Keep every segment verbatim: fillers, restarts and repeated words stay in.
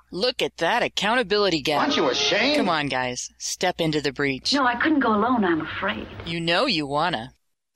Look at that accountability gap. Aren't you ashamed? Come on, guys. Step into the breach. No, I couldn't go alone, I'm afraid. You know you wanna.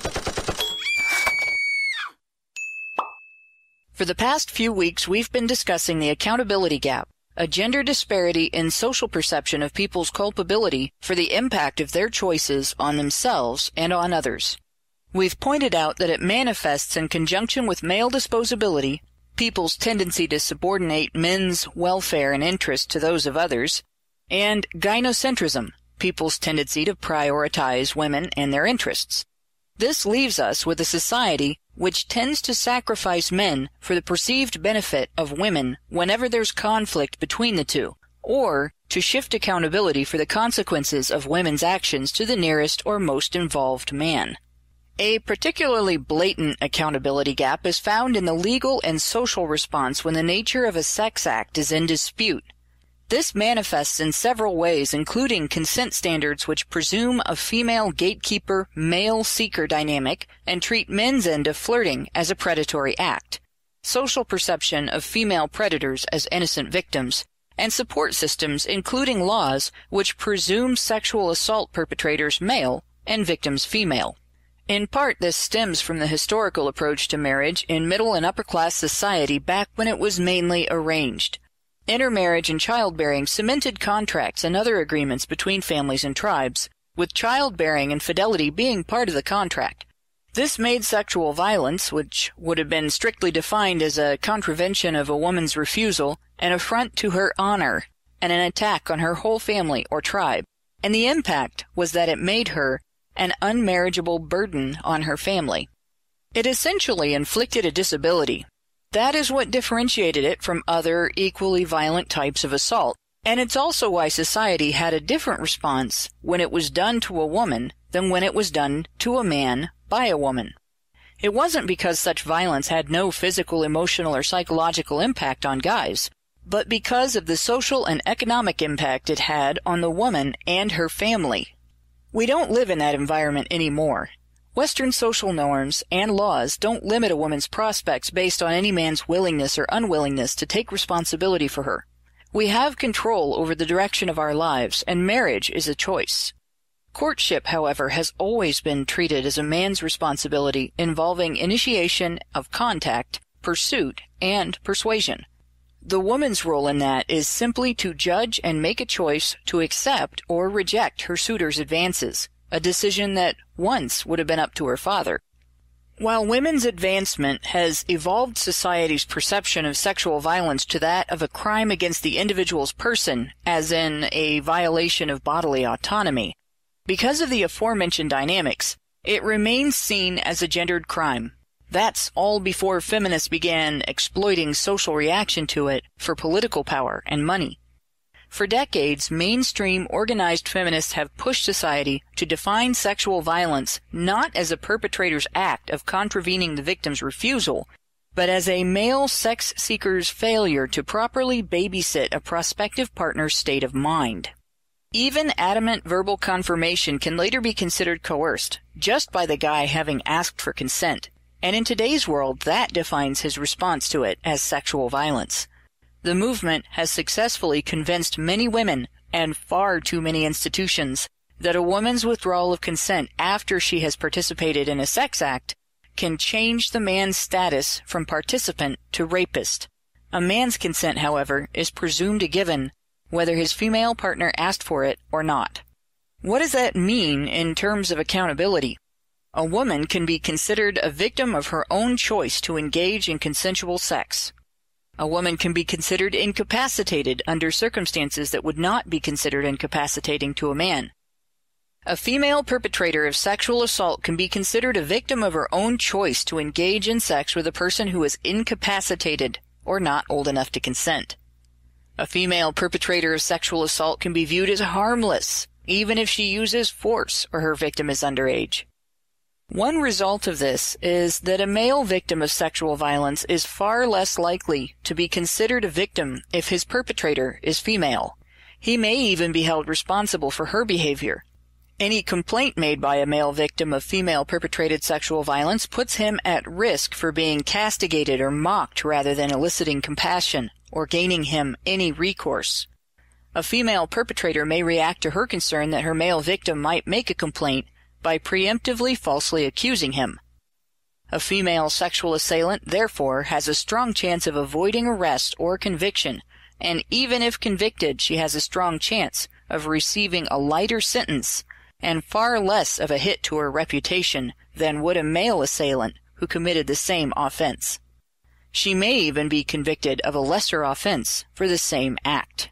For the past few weeks, we've been discussing the accountability gap, a gender disparity in social perception of people's culpability for the impact of their choices on themselves and on others. We've pointed out that it manifests in conjunction with male disposability, people's tendency to subordinate men's welfare and interest to those of others, and gynocentrism, people's tendency to prioritize women and their interests. This leaves us with a society which tends to sacrifice men for the perceived benefit of women whenever there's conflict between the two, or to shift accountability for the consequences of women's actions to the nearest or most involved man. A particularly blatant accountability gap is found in the legal and social response when the nature of a sex act is in dispute. This manifests in several ways, including consent standards which presume a female gatekeeper, male seeker dynamic and treat men's end of flirting as a predatory act, social perception of female predators as innocent victims, and support systems including laws which presume sexual assault perpetrators male and victims female. In part, this stems from the historical approach to marriage in middle and upper-class society back when it was mainly arranged. Intermarriage and childbearing cemented contracts and other agreements between families and tribes, with childbearing and fidelity being part of the contract. This made sexual violence, which would have been strictly defined as a contravention of a woman's refusal, an affront to her honor, and an attack on her whole family or tribe. And the impact was that it made her an unmarriageable burden on her family. It essentially inflicted a disability. That is what differentiated it from other equally violent types of assault, and it's also why society had a different response when it was done to a woman than when it was done to a man by a woman. It wasn't because such violence had no physical, emotional, or psychological impact on guys, but because of the social and economic impact it had on the woman and her family. We don't live in that environment anymore. Western social norms and laws don't limit a woman's prospects based on any man's willingness or unwillingness to take responsibility for her. We have control over the direction of our lives, and marriage is a choice. Courtship, however, has always been treated as a man's responsibility involving initiation of contact, pursuit, and persuasion. The woman's role in that is simply to judge and make a choice to accept or reject her suitor's advances, a decision that once would have been up to her father. While women's advancement has evolved society's perception of sexual violence to that of a crime against the individual's person, as in a violation of bodily autonomy, because of the aforementioned dynamics, it remains seen as a gendered crime. That's all before feminists began exploiting social reaction to it for political power and money. For decades, mainstream organized feminists have pushed society to define sexual violence not as a perpetrator's act of contravening the victim's refusal, but as a male sex seeker's failure to properly babysit a prospective partner's state of mind. Even adamant verbal confirmation can later be considered coerced, just by the guy having asked for consent. And in today's world, that defines his response to it as sexual violence. The movement has successfully convinced many women, and far too many institutions, that a woman's withdrawal of consent after she has participated in a sex act can change the man's status from participant to rapist. A man's consent, however, is presumed a given, whether his female partner asked for it or not. What does that mean in terms of accountability? A woman can be considered a victim of her own choice to engage in consensual sex. A woman can be considered incapacitated under circumstances that would not be considered incapacitating to a man. A female perpetrator of sexual assault can be considered a victim of her own choice to engage in sex with a person who is incapacitated or not old enough to consent. A female perpetrator of sexual assault can be viewed as harmless, even if she uses force or her victim is underage. One result of this is that a male victim of sexual violence is far less likely to be considered a victim if his perpetrator is female. He may even be held responsible for her behavior. Any complaint made by a male victim of female-perpetrated sexual violence puts him at risk for being castigated or mocked rather than eliciting compassion, or gaining him any recourse. A female perpetrator may react to her concern that her male victim might make a complaint by preemptively falsely accusing him. A female sexual assailant, therefore, has a strong chance of avoiding arrest or conviction, and even if convicted, she has a strong chance of receiving a lighter sentence and far less of a hit to her reputation than would a male assailant who committed the same offense. She may even be convicted of a lesser offense for the same act.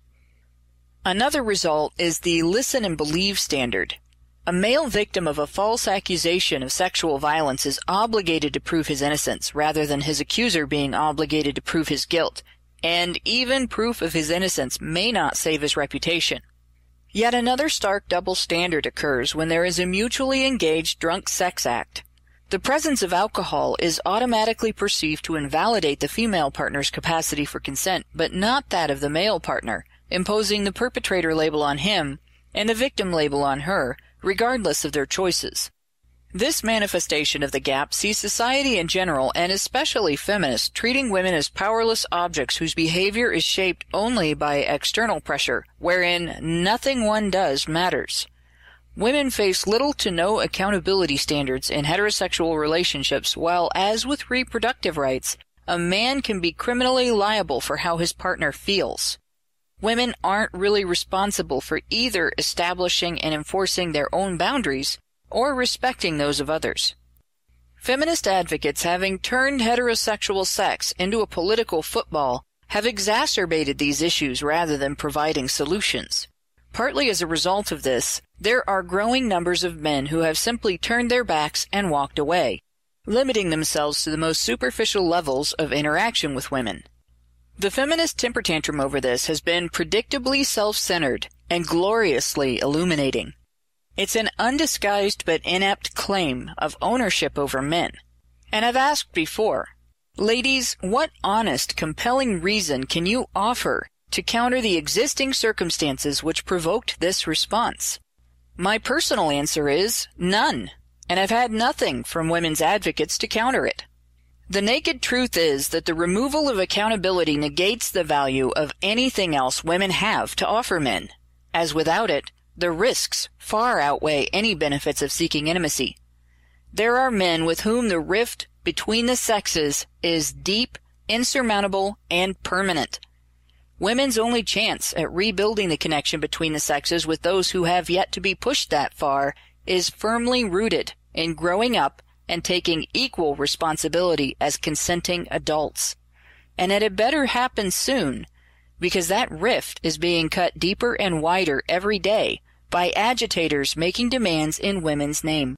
Another result is the listen and believe standard. A male victim of a false accusation of sexual violence is obligated to prove his innocence rather than his accuser being obligated to prove his guilt, and even proof of his innocence may not save his reputation. Yet another stark double standard occurs when there is a mutually engaged drunk sex act. The presence of alcohol is automatically perceived to invalidate the female partner's capacity for consent, but not that of the male partner, imposing the perpetrator label on him and the victim label on her, regardless of their choices. This manifestation of the gap sees society in general, and especially feminists, treating women as powerless objects whose behavior is shaped only by external pressure, wherein nothing one does matters. Women face little to no accountability standards in heterosexual relationships, while, as with reproductive rights, a man can be criminally liable for how his partner feels. Women aren't really responsible for either establishing and enforcing their own boundaries or respecting those of others. Feminist advocates, having turned heterosexual sex into a political football, have exacerbated these issues rather than providing solutions. Partly as a result of this, there are growing numbers of men who have simply turned their backs and walked away, limiting themselves to the most superficial levels of interaction with women. The feminist temper tantrum over this has been predictably self-centered and gloriously illuminating. It's an undisguised but inept claim of ownership over men. And I've asked before, ladies, what honest, compelling reason can you offer to counter the existing circumstances which provoked this response? My personal answer is none, and I've had nothing from women's advocates to counter it. The naked truth is that the removal of accountability negates the value of anything else women have to offer men, as without it, the risks far outweigh any benefits of seeking intimacy. There are men with whom the rift between the sexes is deep, insurmountable, and permanent. Women's only chance at rebuilding the connection between the sexes with those who have yet to be pushed that far is firmly rooted in growing up and taking equal responsibility as consenting adults. And it had better happen soon, because that rift is being cut deeper and wider every day by agitators making demands in women's name.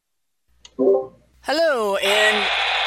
Hello, and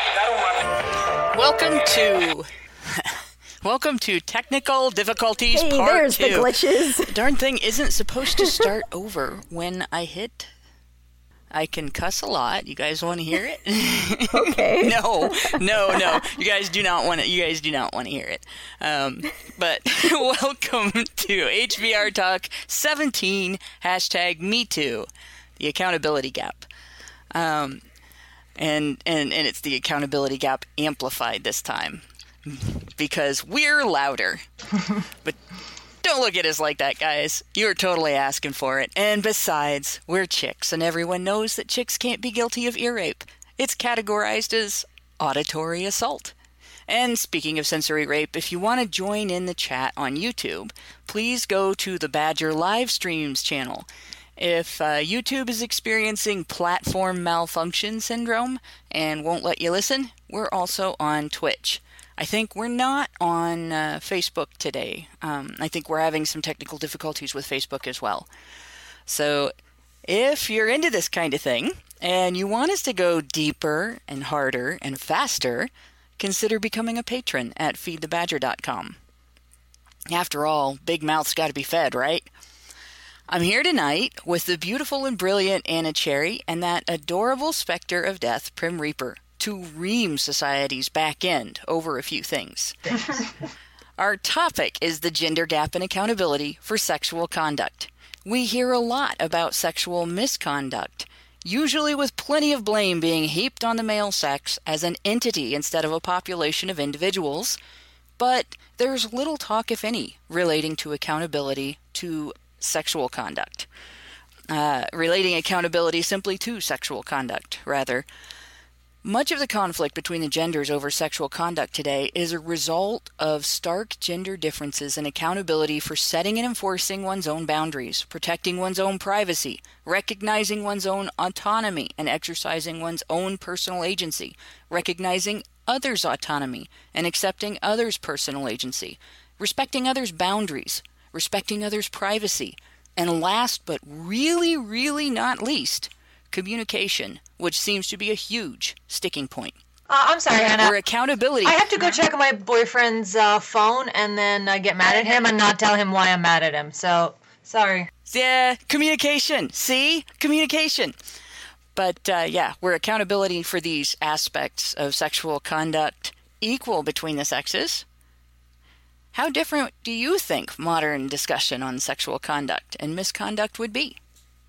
welcome to welcome to Technical Difficulties hey, Part there's two. The glitches. Darn thing isn't supposed to start over when I hit. I can cuss a lot. You guys want to hear it? Okay. no, no, no. You guys do not want to. You guys do not want to hear it. Um, but welcome to H B R Talk seventeen hashtag Me Too, the accountability gap, um, and and and it's the accountability gap amplified this time because we're louder, but. Don't look at us like that, guys. You're totally asking for it. And besides, we're chicks, and everyone knows that chicks can't be guilty of ear rape. It's categorized as auditory assault. And speaking of sensory rape, if you want to join in the chat on YouTube, please go to the Badger live streams channel. If uh, YouTube is experiencing platform malfunction syndrome and won't let you listen, we're also on Twitch. I think we're not on uh, Facebook today. Um, I think we're having some technical difficulties with Facebook as well. So if you're into this kind of thing and you want us to go deeper and harder and faster, consider becoming a patron at feed the badger dot com. After all, big mouth's got to be fed, right? I'm here tonight with the beautiful and brilliant Anna Cherry and that adorable specter of death, Prim Reaper, to ream society's back end over a few things. Our topic is the gender gap in accountability for sexual conduct. We hear a lot about sexual misconduct, usually with plenty of blame being heaped on the male sex as an entity instead of a population of individuals, but there's little talk, if any, relating to accountability to sexual conduct. Uh, relating accountability simply to sexual conduct, rather. Much of the conflict between the genders over sexual conduct today is a result of stark gender differences in accountability for setting and enforcing one's own boundaries, protecting one's own privacy, recognizing one's own autonomy, and exercising one's own personal agency, recognizing others' autonomy and accepting others' personal agency, respecting others' boundaries, respecting others' privacy, and last but really, really not least, communication, which seems to be a huge sticking point. Uh, I'm sorry, Hannah. Where accountability... I have to go check my boyfriend's uh, phone and then uh, get mad at him and not tell him why I'm mad at him. So, sorry. Yeah, communication. See? Communication. But, uh, yeah, where accountability for these aspects of sexual conduct equal between the sexes, how different do you think modern discussion on sexual conduct and misconduct would be?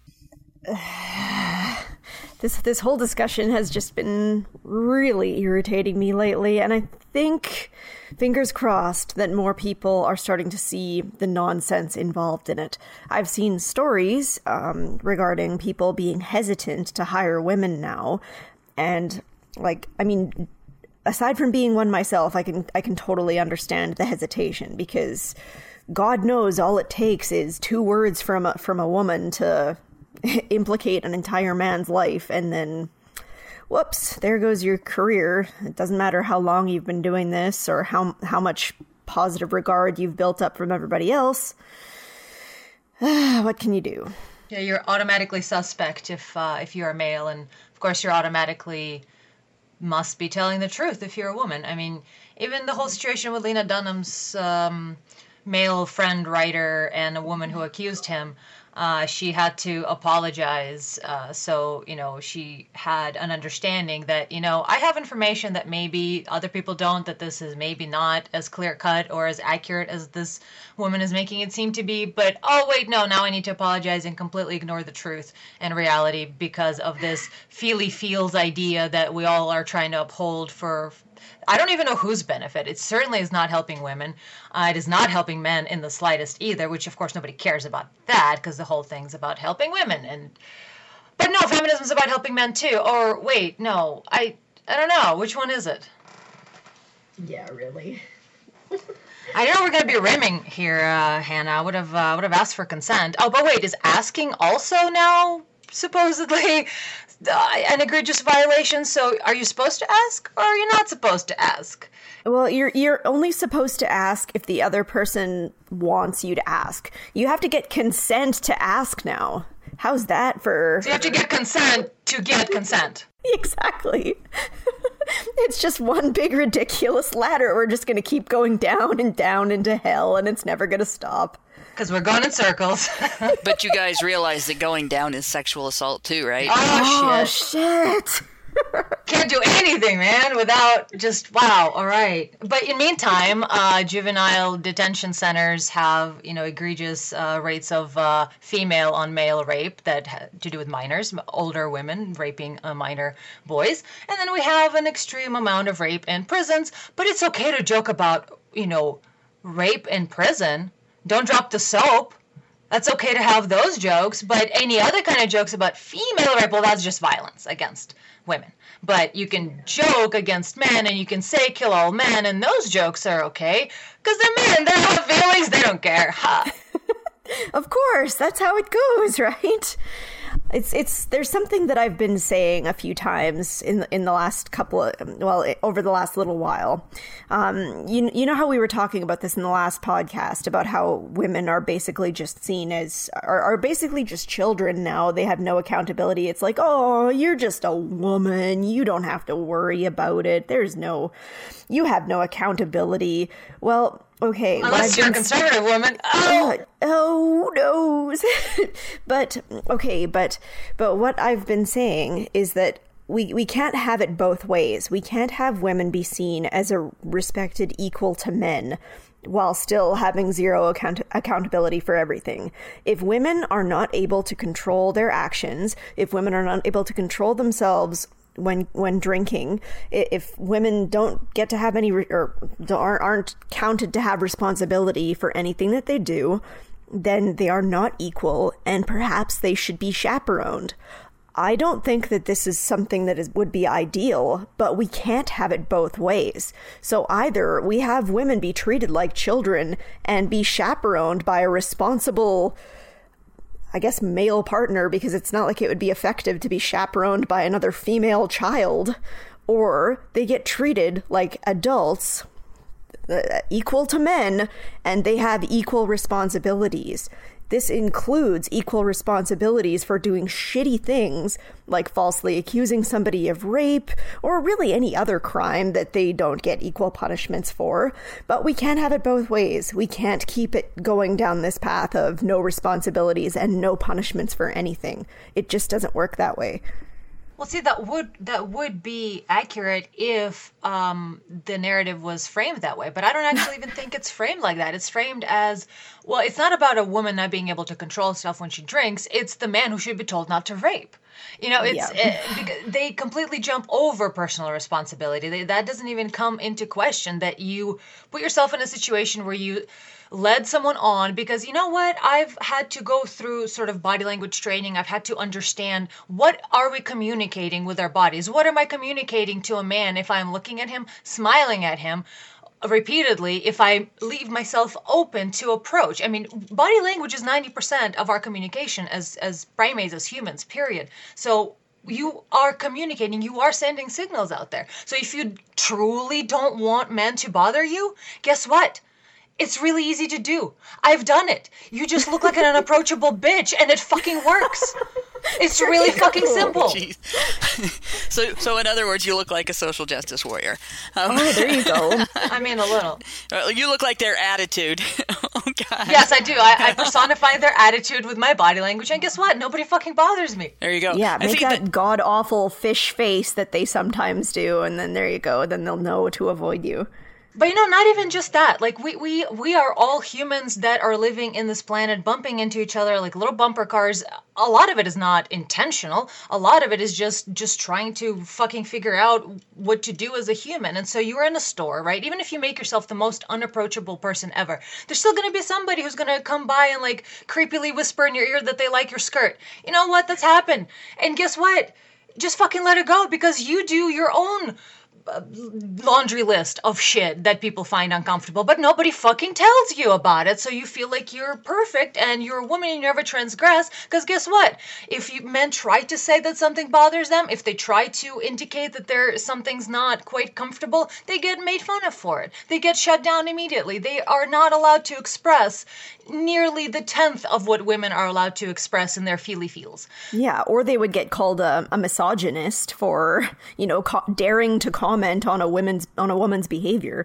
This this whole discussion has just been really irritating me lately, and I think, fingers crossed, that more people are starting to see the nonsense involved in it. I've seen stories um, regarding people being hesitant to hire women now, and, like, I mean, aside from being one myself, I can I can totally understand the hesitation, because God knows all it takes is two words from a, from a woman to implicate an entire man's life, and then whoops, there goes your career. It doesn't matter how long you've been doing this or how how much positive regard you've built up from everybody else. What can you do? Yeah, you're automatically suspect if uh, if you're a male, and of course you're automatically must be telling the truth if you're a woman. I mean, even the whole situation with Lena Dunham's um, male friend writer and a woman who accused him. Uh, she had to apologize. Uh, so, you know, she had an understanding that, you know, I have information that maybe other people don't, that this is maybe not as clear cut or as accurate as this woman is making it seem to be. But, oh, wait, no, now I need to apologize and completely ignore the truth and reality because of this feely feels idea that we all are trying to uphold for, I don't even know whose benefit. It certainly is not helping women. Uh, it is not helping men in the slightest either, which of course nobody cares about that because the whole thing's about helping women. And but no, feminism's about helping men too. Or wait, no, I I don't know. Which one is it? Yeah, really. I know we're gonna be rimming here, uh, Hannah. I would have uh, would have asked for consent. Oh, but wait, is asking also now supposedly uh, an egregious violation? So are you supposed to ask or are you not supposed to ask? Well, you're you're only supposed to ask if the other person wants you to ask. You have to get consent to ask now. How's that for... So you have to get consent to get consent. Exactly. It's just one big ridiculous ladder. We're just going to keep going down and down into hell, and it's never going to stop. Because we're going in circles. But you guys realize that going down is sexual assault too, right? Oh, Oh, shit. shit. Can't do anything, man, without just, wow, all right. But in meantime, uh, juvenile detention centers have, you know, egregious uh, rates of uh, female on male rape that had to do with minors, older women raping uh, minor boys. And then we have an extreme amount of rape in prisons. But it's okay to joke about, you know, rape in prison. Don't drop the soap. That's okay to have those jokes, but any other kind of jokes about female rape, well, that's just violence against women. But you can joke against men, and you can say kill all men, and those jokes are okay, because they're men, they don't have feelings, they don't care. Ha. Of course, that's how it goes, right? It's it's there's something that I've been saying a few times in the, in the last couple of, well, over the last little while. Um, you you know how we were talking about this in the last podcast about how women are basically just seen as are, are basically just children now. They have no accountability. It's like, oh, you're just a woman. You don't have to worry about it. There's no, you have no accountability. Well, okay. Unless you're a conservative woman. Oh, oh no. But, okay, but but what I've been saying is that we, we can't have it both ways. We can't have women be seen as a respected equal to men while still having zero account- accountability for everything. If women are not able to control their actions, if women are not able to control themselves when when drinking. If women don't get to have any re- or aren't aren't counted to have responsibility for anything that they do, then they are not equal, and perhaps they should be chaperoned. I don't think that this is something that is would be ideal, but we can't have it both ways. So either we have women be treated like children and be chaperoned by a responsible, I guess, male partner, because it's not like it would be effective to be chaperoned by another female child, or they get treated like adults, uh, equal to men, and they have equal responsibilities. This includes equal responsibilities for doing shitty things, like falsely accusing somebody of rape, or really any other crime that they don't get equal punishments for. But we can't have it both ways. We can't keep it going down this path of no responsibilities and no punishments for anything. It just doesn't work that way. Well, see, that would that would be accurate if um, the narrative was framed that way. But I don't actually even think it's framed like that. It's framed as, well, it's not about a woman not being able to control stuff when she drinks. It's the man who should be told not to rape. You know, it's Yeah. it, they completely jump over personal responsibility. They, that doesn't even come into question, that you put yourself in a situation where you led someone on, because you know what? I've had to go through sort of body language training. I've had to understand, what are we communicating with our bodies? What am I communicating to a man if I'm looking at him, smiling at him repeatedly, if I leave myself open to approach? I mean, body language is ninety percent of our communication as as primates, as humans, period. So you are communicating, you are sending signals out there. So if you truly don't want men to bother you, guess what? It's really easy to do. I've done it. You just look like an unapproachable bitch, and it fucking works. It's really fucking simple. Jeez. so, so in other words, you look like a social justice warrior. Um, Oh, there you go. I mean, a little. you look like their attitude. Oh, God. Yes, I do. I, I personify their attitude with my body language, and guess what? Nobody fucking bothers me. There you go. Yeah, I make think that, god-awful fish face that they sometimes do, and then there you go. Then they'll know to avoid you. But you know, not even just that. Like, we, we, we are all humans that are living in this planet, bumping into each other like little bumper cars. A lot of it is not intentional. A lot of it is just just trying to fucking figure out what to do as a human. And so you're in a store, right? Even if you make yourself the most unapproachable person ever, there's still going to be somebody who's going to come by and like creepily whisper in your ear that they like your skirt. You know what? That's happened. And guess what? Just fucking let it go, because you do your own laundry list of shit that people find uncomfortable, but nobody fucking tells you about it, so you feel like you're perfect and you're a woman and you never transgress. Because guess what? If you, men try to say that something bothers them, if they try to indicate that there something's not quite comfortable, they get made fun of for it. They get shut down immediately. They are not allowed to express nearly the tenth of what women are allowed to express in their feely feels. Yeah, or they would get called a, a misogynist for, you know, co- daring to comment on a woman's on a woman's behavior.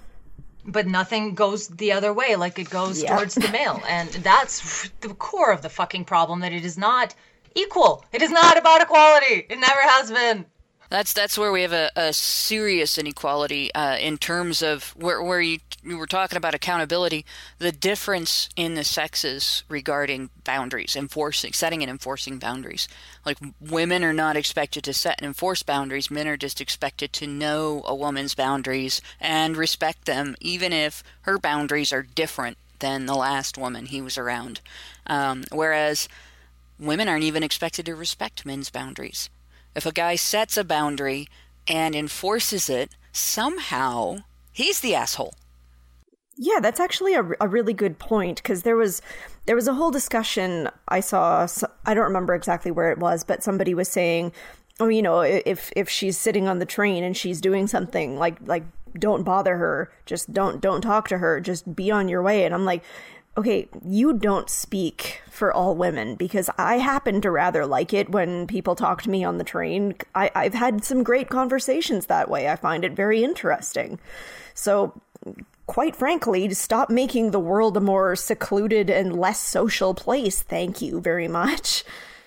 But nothing goes the other way, like it goes Yeah. towards the male. And that's the core of the fucking problem, that it is not equal. It is not about equality. It never has been. That's that's where we have a, a serious inequality uh, in terms of where where you, you were talking about accountability. The difference in the sexes regarding boundaries, enforcing, setting and enforcing boundaries. Like, women are not expected to set and enforce boundaries. Men are just expected to know a woman's boundaries and respect them, even if her boundaries are different than the last woman he was around. Um, whereas women aren't even expected to respect men's boundaries. If a guy sets a boundary and enforces it, somehow he's the asshole. Yeah, that's actually a, a really good point, because there was there was a whole discussion I saw. I don't remember exactly where it was, but somebody was saying, oh, you know, if if she's sitting on the train and she's doing something, like like don't bother her, just don't don't talk to her, just be on your way. And I'm like, okay, you don't speak for all women, because I happen to rather like it when people talk to me on the train. I, I've had some great conversations that way. I find it very interesting. So, quite frankly, to stop making the world a more secluded and less social place. Thank you very much.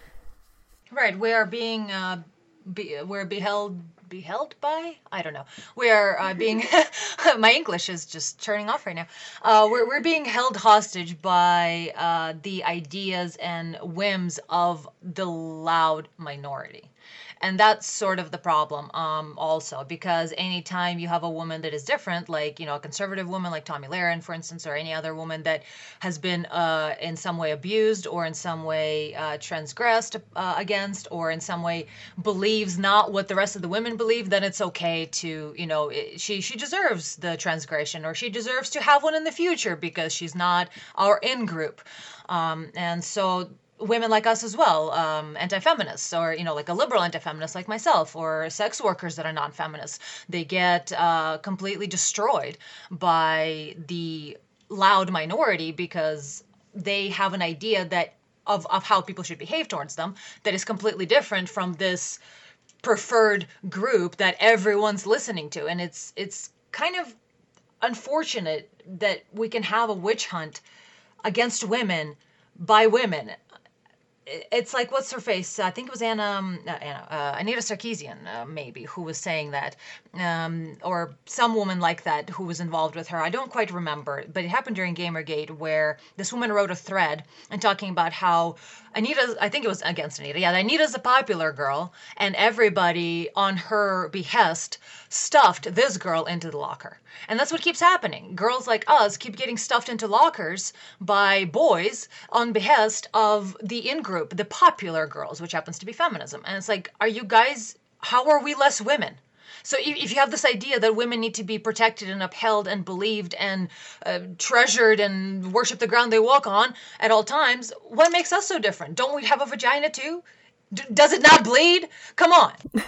Right, we are being, uh, be, we're beheld, beheld by? I don't know. We are uh, being, my English is just turning off right now. Uh, we're, we're being held hostage by uh, the ideas and whims of the loud minority. And that's sort of the problem um, also, because anytime you have a woman that is different, like, you know, a conservative woman like Tomi Lahren, for instance, or any other woman that has been uh, in some way abused or in some way uh, transgressed uh, against, or in some way believes not what the rest of the women believe, then it's okay to, you know, it, she, she deserves the transgression, or she deserves to have one in the future because she's not our in-group. Um, and so women like us as well, um, anti-feminists, or, you know, like a liberal anti-feminist like myself, or sex workers that are non-feminists, they get uh, completely destroyed by the loud minority because they have an idea that of, of how people should behave towards them that is completely different from this preferred group that everyone's listening to. And it's it's kind of unfortunate that we can have a witch hunt against women by women. It's like, what's her face? I think it was Anna, um, uh, Anna uh, Anita Sarkeesian, uh, maybe, who was saying that, um, or some woman like that who was involved with her. I don't quite remember, but it happened during Gamergate, where this woman wrote a thread and talking about how Anita, I think it was against Anita, yeah, Anita's a popular girl, and everybody on her behest stuffed this girl into the locker. And that's what keeps happening. Girls like us keep getting stuffed into lockers by boys on behest of the in-group, the popular girls, which happens to be feminism. And it's like, are you guys, how are we less women? So if you have this idea that women need to be protected and upheld and believed and uh, treasured and worship the ground they walk on at all times, what makes us so different? Don't we have a vagina too? D- does it not bleed? Come on.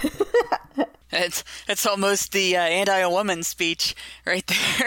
It's it's almost the uh, anti-woman speech right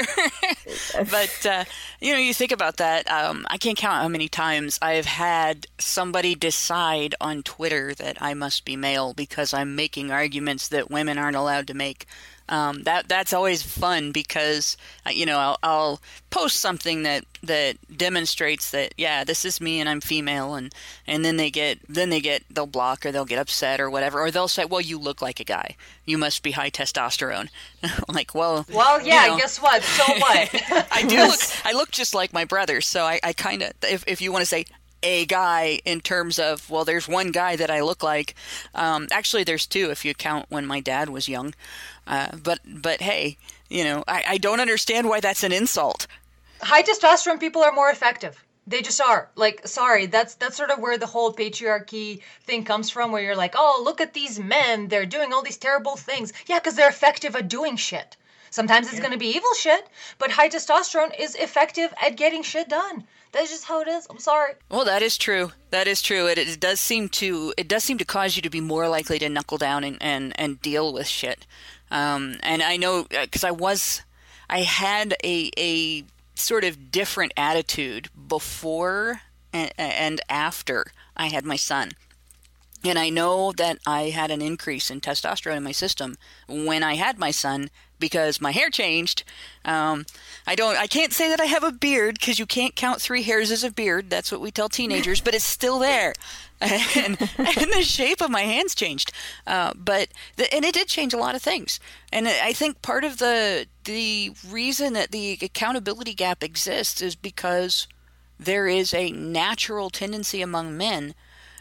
there. But, uh, you know, you think about that. Um, I can't count how many times I've had somebody decide on Twitter that I must be male because I'm making arguments that women aren't allowed to make. Um, that that's always fun because, uh, you know, I'll, I'll post something that, that demonstrates that, yeah, this is me and I'm female, and, and then they get then they get they'll block or they'll get upset or whatever, or they'll say, well, you look like a guy, you must be high testosterone. Like, well, well, yeah, you know, guess what? So what? I do look I look just like my brother, so I, I kind of, if if you want to say a guy in terms of, well, there's one guy that I look like. Um, actually, there's two if you count when my dad was young. Uh, but but hey, you know, I, I don't understand why that's an insult. High testosterone people are more effective. They just are. Like, sorry, that's that's sort of where the whole patriarchy thing comes from, where you're like, oh, look at these men. They're doing all these terrible things. Yeah, because they're effective at doing shit. Sometimes it's yeah. going to be evil shit, but high testosterone is effective at getting shit done. That's just how it is. I'm sorry. Well, that is true. That is true. It, it does seem to it does seem to cause you to be more likely to knuckle down and, and, and deal with shit. Um, and I know because I was, I had a a sort of different attitude before and, and after I had my son. And I know that I had an increase in testosterone in my system when I had my son because my hair changed. Um, I don't, I can't say that I have a beard because you can't count three hairs as a beard. That's what we tell teenagers, but it's still there. and, and the shape of my hands changed. Uh, but, the, and it did change a lot of things. And I think part of the, the reason that the accountability gap exists is because there is a natural tendency among men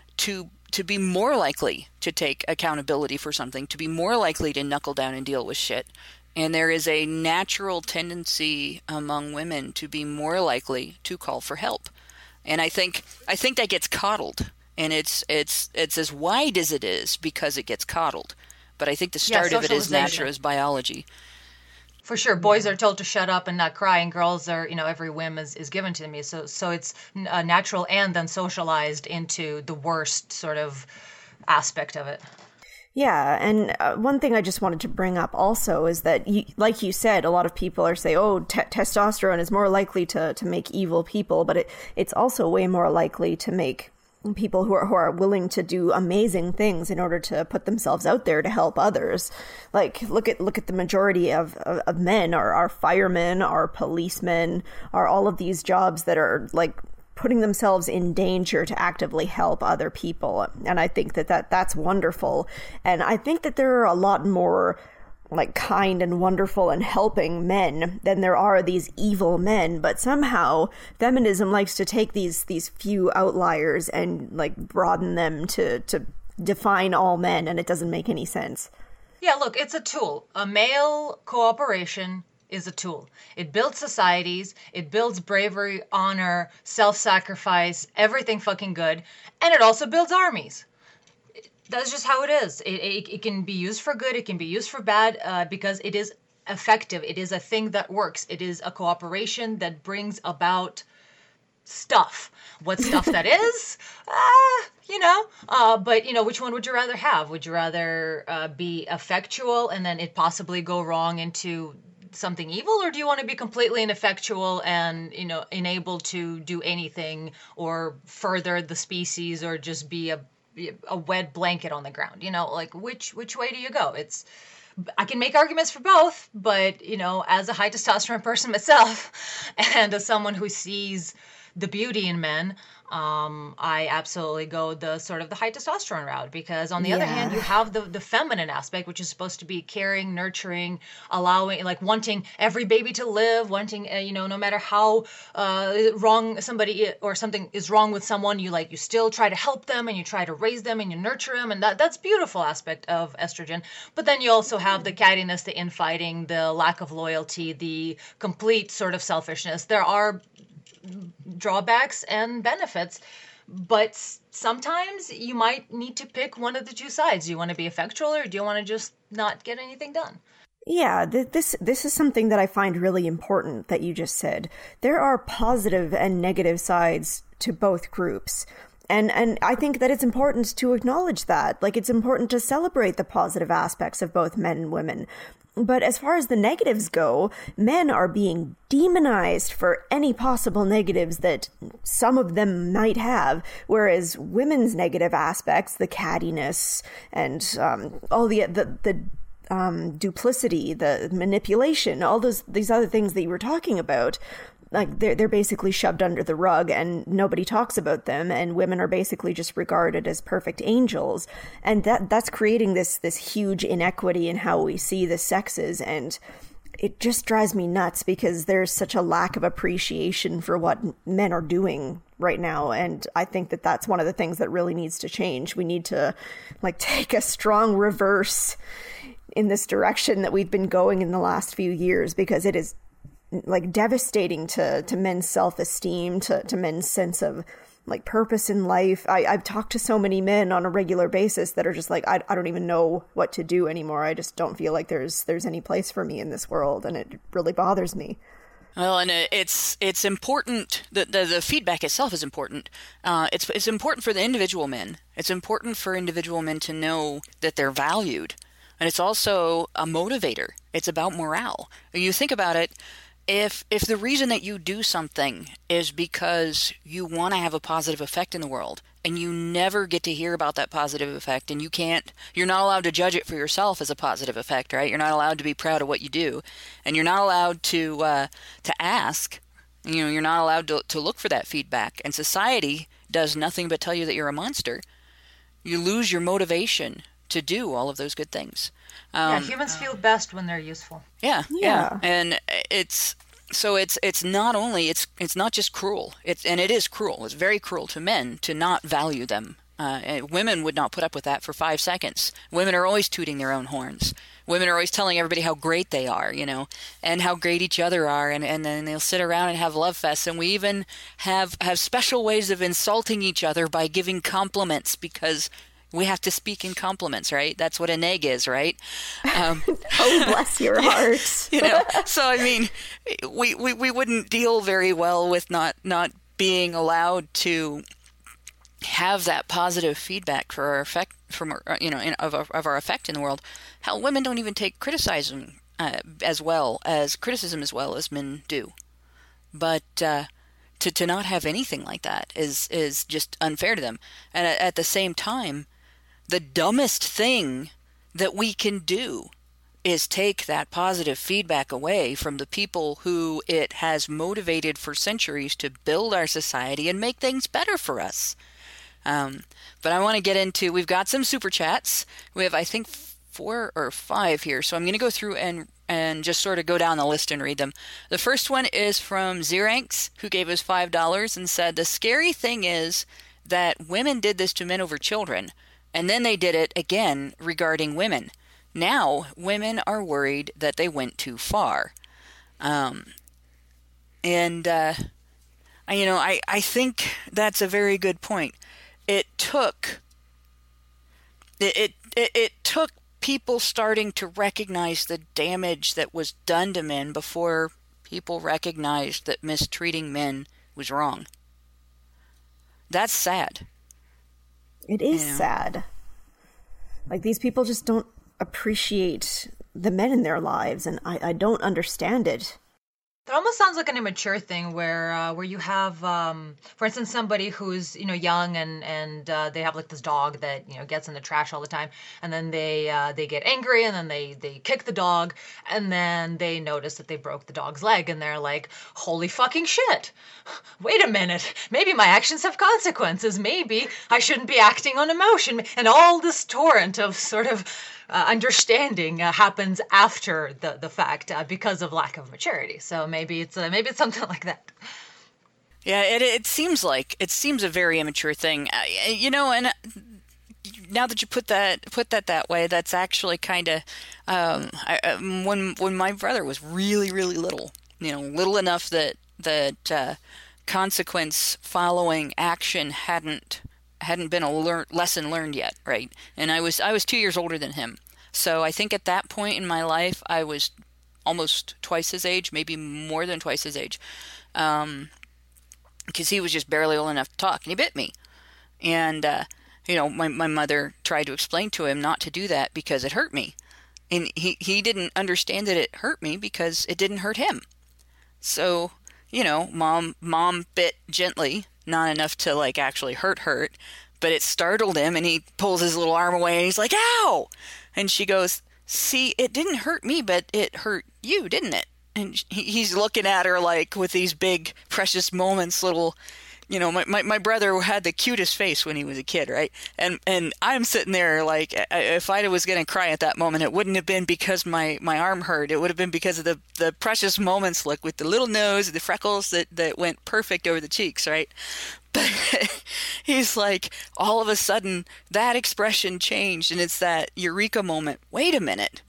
to to be more likely to take accountability for something, to be more likely to knuckle down and deal with shit. And there is a natural tendency among women to be more likely to call for help. And I think I think that gets coddled. And it's it's it's as wide as it is because it gets coddled. But I think the start yeah, of it is natural, is biology. For sure. Boys are told to shut up and not cry, and girls are, you know, every whim is, is given to me. So so it's uh, natural and then socialized into the worst sort of aspect of it. Yeah, and uh, one thing I just wanted to bring up also is that, you, like you said, a lot of people are saying, oh, te- testosterone is more likely to, to make evil people, but it, it's also way more likely to make people who are who are willing to do amazing things in order to put themselves out there to help others. Like, look at look at the majority of, of, of men are, are firemen, are policemen, are all of these jobs that are like putting themselves in danger to actively help other people. And I think that, that that's wonderful. And I think that there are a lot more like kind and wonderful and helping men than there are these evil men, but somehow feminism likes to take these these few outliers and like broaden them to to define all men, and it doesn't make any sense. Yeah, look, it's a tool. A male cooperation is a tool. It builds societies, it builds bravery, honor, self-sacrifice, everything fucking good, and it also builds armies. That's just how it is. It, it, it can be used for good, it can be used for bad, uh, because it is effective. It is a thing that works. It is a cooperation that brings about stuff. What stuff that is, uh, you know, uh, but, you know, which one would you rather have? Would you rather uh, be effectual and then it possibly go wrong into something evil, or do you want to be completely ineffectual and, you know, unable to do anything or further the species or just be a a wet blanket on the ground? You know, like which which way do you go? It's I can make arguments for both, but, you know, as a high testosterone person myself and as someone who sees the beauty in men, um, I absolutely go the sort of the high testosterone route, because on the yeah. other hand, you have the, the feminine aspect, which is supposed to be caring, nurturing, allowing, like wanting every baby to live, wanting, uh, you know, no matter how uh, wrong somebody or something is wrong with someone, you like, you still try to help them and you try to raise them and you nurture them. And that that's beautiful aspect of estrogen. But then you also have the cattiness, the infighting, the lack of loyalty, the complete sort of selfishness. There are drawbacks and benefits, but sometimes you might need to pick one of the two sides. Do you want to be effectual, or do you want to just not get anything done? Yeah, th- this this is something that I find really important that you just said. There are positive and negative sides to both groups. And and I think that it's important to acknowledge that. Like, it's important to celebrate the positive aspects of both men and women. But as far as the negatives go, men are being demonized for any possible negatives that some of them might have, whereas women's negative aspects, the cattiness and um, all the the, the um, duplicity, the manipulation, all those these other things that you were talking about, like they're they're basically shoved under the rug and nobody talks about them, and women are basically just regarded as perfect angels, and that that's creating this this huge inequity in how we see the sexes, and it just drives me nuts because there's such a lack of appreciation for what men are doing right now, and I think that that's one of the things that really needs to change. We need to like take a strong reverse in this direction that we've been going in the last few years, because it is like devastating to, to men's self-esteem, to, to men's sense of like purpose in life. I, I've talked to so many men on a regular basis that are just like, I, I don't even know what to do anymore. I just don't feel like there's there's any place for me in this world, and it really bothers me. Well, and it's it's important. The, the the feedback itself is important. Uh, it's it's important for the individual men. It's important for individual men to know that they're valued, and it's also a motivator. It's about morale. You think about it. If if the reason that you do something is because you want to have a positive effect in the world, and you never get to hear about that positive effect, and you can't, you're not allowed to judge it for yourself as a positive effect, right? You're not allowed to be proud of what you do, and you're not allowed to uh, to ask. You know, you're not allowed to to look for that feedback, and society does nothing but tell you that you're a monster. You lose your motivation to do all of those good things. Um, yeah, humans feel best when they're useful. Yeah, yeah, yeah, and it's so it's it's not only it's it's not just cruel. It's and it is cruel. It's very cruel to men to not value them. Uh, women would not put up with that for five seconds. Women are always tooting their own horns. Women are always telling everybody how great they are, you know, and how great each other are, and, and then they'll sit around and have love fests. And we even have have special ways of insulting each other by giving compliments, because we have to speak in compliments, right? That's what a neg is, right? Um, oh, bless your heart. You know, so I mean, we, we, we wouldn't deal very well with not, not being allowed to have that positive feedback for our effect, from our, you know, in, of, our, of our effect in the world. Hell, women don't even take criticism uh, as well as criticism as well as men do. But uh, to to not have anything like that is is just unfair to them. And at, at the same time, the dumbest thing that we can do is take that positive feedback away from the people who it has motivated for centuries to build our society and make things better for us. Um, but I want to get into, we've got some super chats. We have, I think, four or five here. So I'm going to go through and and just sort of go down the list and read them. The first one is from Xeranx, who gave us five dollars and said, the scary thing is that women did this to men over children. And then they did it again regarding women. Now, women are worried that they went too far. Um, and, uh, you know, I, I think that's a very good point. It took, it, it, it, it took people starting to recognize the damage that was done to men before people recognized that mistreating men was wrong. That's sad. It is you know? sad. Like, these people just don't appreciate the men in their lives, and I, I don't understand it. It almost sounds like an immature thing where uh, where you have, um, for instance, somebody who's, you know, young and and uh, they have like this dog that, you know, gets in the trash all the time, and then they uh, they get angry and then they they kick the dog, and then they notice that they broke the dog's leg, and they're like, holy fucking shit! Wait a minute, maybe my actions have consequences. Maybe I shouldn't be acting on emotion, and all this torrent of sort of Uh, understanding uh, happens after the the fact uh, because of lack of maturity. So maybe it's uh, maybe it's something like that. Yeah, it it seems like it seems a very immature thing, uh, you know. And now that you put that put that that way, that's actually kind of um, I, um, when when my brother was really really little, you know, little enough that that uh, consequence following action hadn't. hadn't been a lear- lesson learned yet, right? And I was I was two years older than him. So I think at that point in my life, I was almost twice his age, maybe more than twice his age. Um, because he was just barely old enough to talk, and he bit me. And, uh, you know, my, my mother tried to explain to him not to do that because it hurt me. And he, he didn't understand that it hurt me because it didn't hurt him. So, you know, mom mom bit gently, not enough to, like, actually hurt hurt, but it startled him, and he pulls his little arm away, and he's like, ow! And she goes, see, it didn't hurt me, but it hurt you, didn't it? And he, he's looking at her, like, with these big, precious moments, little, you know, my, my, my brother had the cutest face when he was a kid, right? And and I'm sitting there, like, if I was going to cry at that moment, it wouldn't have been because my, my arm hurt. It would have been because of the, the precious moments, like, with the little nose, the freckles that, that went perfect over the cheeks, right? But he's like, all of a sudden, that expression changed, and it's that eureka moment. Wait a minute.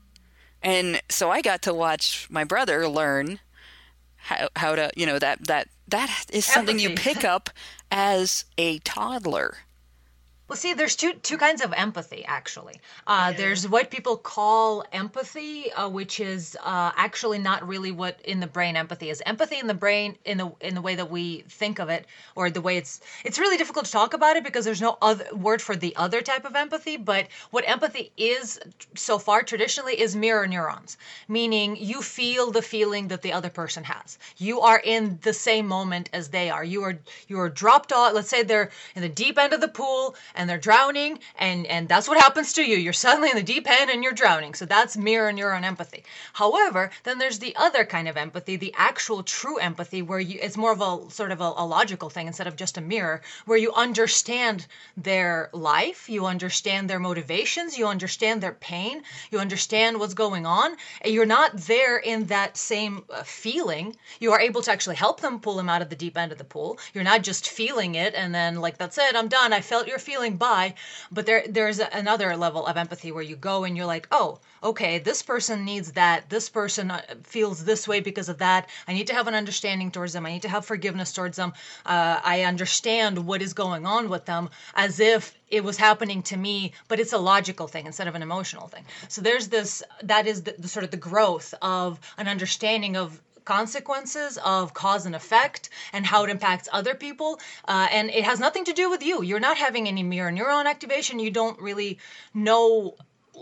And so I got to watch my brother learn how, how to, you know, that, that, that is something Empathy. you pick up as a toddler. Well, see, there's two two kinds of empathy, actually. Uh, there's what people call empathy, uh, which is uh, actually not really what in the brain empathy is. Empathy in the brain, in the in the way that we think of it, or the way it's it's really difficult to talk about it because there's no other word for the other type of empathy. But what empathy is so far traditionally is mirror neurons, meaning you feel the feeling that the other person has. You are in the same moment as they are. You are you are dropped off. Let's say they're in the deep end of the pool and they're drowning, and, and that's what happens to you. You're suddenly in the deep end and you're drowning. So that's mirror neuron empathy. However, then there's the other kind of empathy, the actual true empathy, where you it's more of a sort of a, a logical thing instead of just a mirror, where you understand their life, you understand their motivations, you understand their pain, you understand what's going on. And you're not there in that same uh, feeling. You are able to actually help them pull them out of the deep end of the pool. You're not just feeling it and then like, that's it, I'm done. I felt your feeling. By, but there there's a, another level of empathy where you go and you're like, oh, okay, this person needs that. This person feels this way because of that. I need to have an understanding towards them. I need to have forgiveness towards them. Uh, I understand what is going on with them as if it was happening to me, but it's a logical thing instead of an emotional thing. So there's this, that is the, the sort of the growth of an understanding of consequences of cause and effect and how it impacts other people. Uh, and it has nothing to do with you. You're not having any mirror neuron activation. You don't really know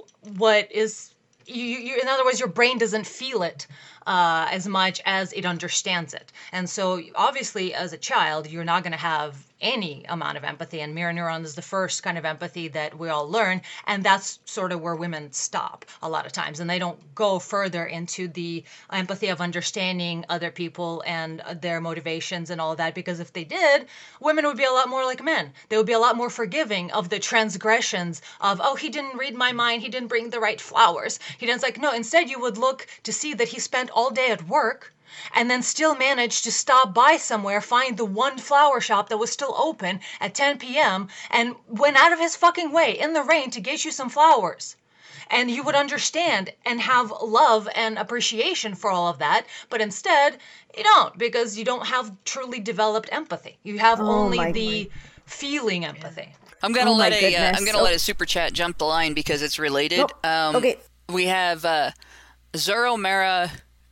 what is, you, you, in other words, your brain doesn't feel it uh, as much as it understands it. And so obviously as a child, you're not going to have any amount of empathy, and mirror neuron is the first kind of empathy that we all learn, and that's sort of where women stop a lot of times, and they don't go further into the empathy of understanding other people and their motivations and all of that, because if they did, women would be a lot more like men. They would be a lot more forgiving of the transgressions of, oh, he didn't read my mind, he didn't bring the right flowers, he didn't, like, no, instead you would look to see that he spent all day at work, and then still managed to stop by somewhere, find the one flower shop that was still open at ten p.m. and went out of his fucking way in the rain to get you some flowers. And you would understand and have love and appreciation for all of that. But instead, you don't, because you don't have truly developed empathy. You have Oh, only my the word. feeling empathy. I'm gonna Oh my let a uh, goodness. I'm gonna Oh. let a super chat jump the line because it's related. Nope. Um, Okay. We have uh, Zoro Mara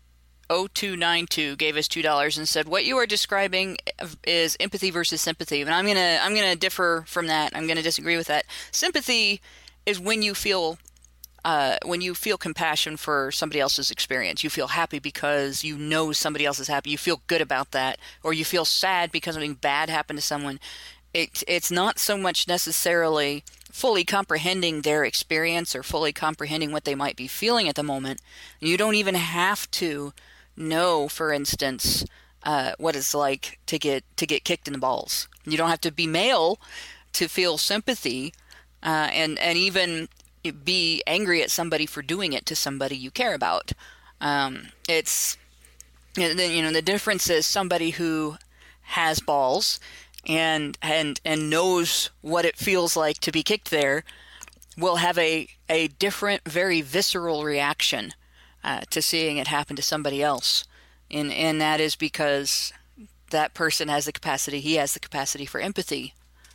oh two nine two gave us two dollars and said, "What you are describing is empathy versus sympathy." And I'm gonna I'm gonna differ from that. I'm gonna disagree with that. Sympathy is when you feel uh, when you feel compassion for somebody else's experience. You feel happy because you know somebody else is happy. You feel good about that, or you feel sad because something bad happened to someone. It, it's not so much necessarily fully comprehending their experience or fully comprehending what they might be feeling at the moment. You don't even have to know, for instance, uh, what it's like to get to get kicked in the balls. You don't have to be male to feel sympathy uh, and and even be angry at somebody for doing it to somebody you care about. Um, it's you know the difference is somebody who has balls and and and knows what it feels like to be kicked there will have a a different, very visceral reaction uh, to seeing it happen to somebody else, and and that is because that person has the capacity, he has the capacity for empathy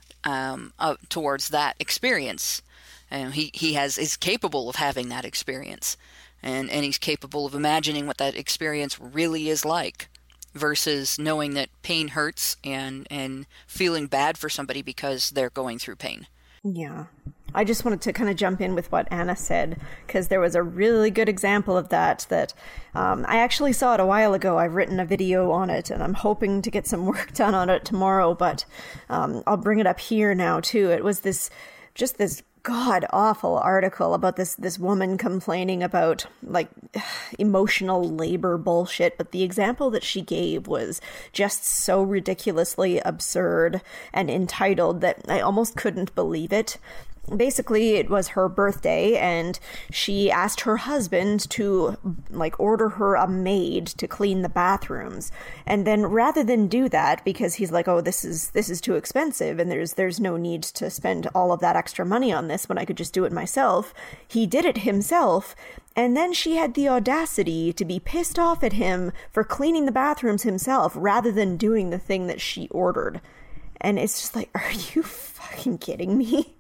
um, uh, towards that experience, and he he has is capable of having that experience, and and he's capable of imagining what that experience really is like, versus knowing that pain hurts and and feeling bad for somebody because they're going through pain. Yeah. I just wanted to kind of jump in with what Anna said, because there was a really good example of that, that um, I actually saw it a while ago. I've written a video on it, and I'm hoping to get some work done on it tomorrow, but um, I'll bring it up here now, too. It was this, just this god-awful article about this this woman complaining about, like, emotional labor bullshit, but the example that she gave was just so ridiculously absurd and entitled that I almost couldn't believe it. Basically, it was her birthday, and she asked her husband to, like, order her a maid to clean the bathrooms. And then rather than do that, because he's like, oh, this is this is too expensive, and there's there's no need to spend all of that extra money on this when I could just do it myself, he did it himself. And then she had the audacity to be pissed off at him for cleaning the bathrooms himself rather than doing the thing that she ordered. And it's just like, are you fucking kidding me?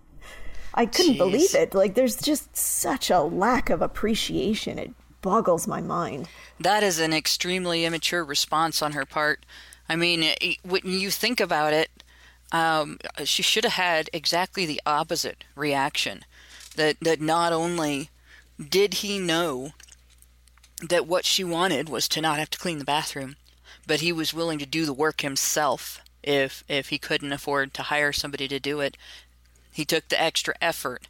I couldn't Jeez. believe it. Like, there's just such a lack of appreciation. It boggles my mind. That is an extremely immature response on her part. I mean, it- when you think about it, um, she should have had exactly the opposite reaction. That that not only did he know that what she wanted was to not have to clean the bathroom, but he was willing to do the work himself if if he couldn't afford to hire somebody to do it. He took the extra effort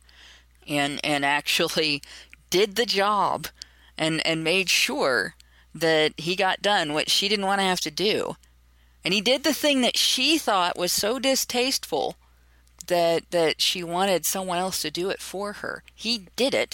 and and actually did the job and, and made sure that he got done what she didn't want to have to do. And he did the thing that she thought was so distasteful that that she wanted someone else to do it for her. He did it,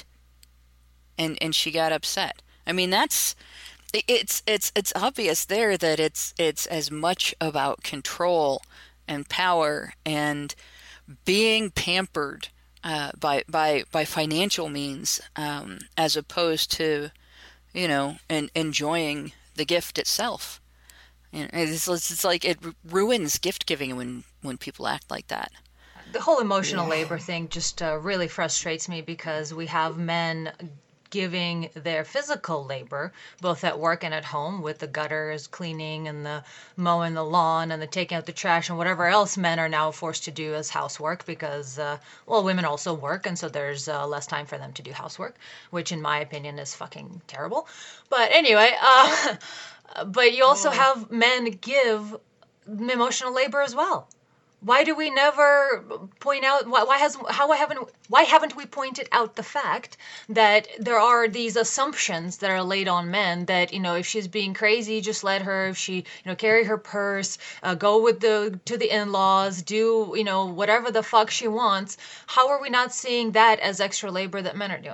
and, and she got upset. I mean, that's it's it's it's obvious there that it's it's as much about control and power and being pampered uh, by by by financial means, um, as opposed to, you know, and enjoying the gift itself. And it's, it's like it ruins gift giving when when people act like that. The whole emotional labor thing just uh, really frustrates me, because we have men giving their physical labor, both at work and at home, with the gutters cleaning and the mowing the lawn and the taking out the trash and whatever else men are now forced to do as housework, because, uh, well, women also work, and so there's uh, less time for them to do housework, which in my opinion is fucking terrible. But anyway, uh, but you also have men give emotional labor as well. Why do we never point out, why, why has how haven't why haven't we pointed out the fact that there are these assumptions that are laid on men that, you know, if she's being crazy, just let her, if she, you know, carry her purse, uh, go with the to the in-laws, do, you know, whatever the fuck she wants. How are we not seeing that as extra labor that men are doing?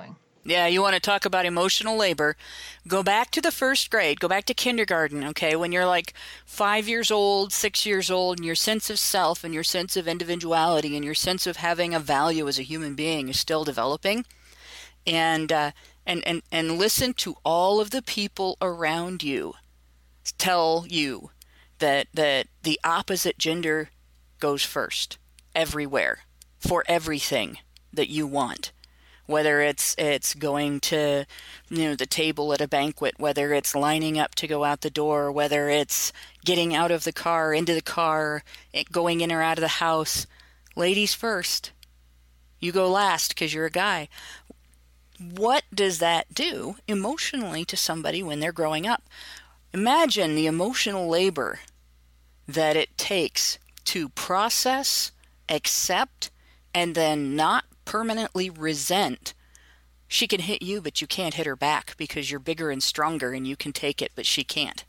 Yeah, you want to talk about emotional labor. Go back to the first grade. Go back to kindergarten, okay? When you're like five years old, six years old, and your sense of self and your sense of individuality and your sense of having a value as a human being is still developing. And uh, and, and, and listen to all of the people around you tell you that that the opposite gender goes first everywhere for everything that you want. Whether it's it's going to, you know, the table at a banquet, whether it's lining up to go out the door, whether it's getting out of the car, into the car, going in or out of the house. Ladies first. You go last because you're a guy. What does that do emotionally to somebody when they're growing up? Imagine the emotional labor that it takes to process, accept, and then not permanently resent. She can hit you, but you can't hit her back because you're bigger and stronger and you can take it, but she can't.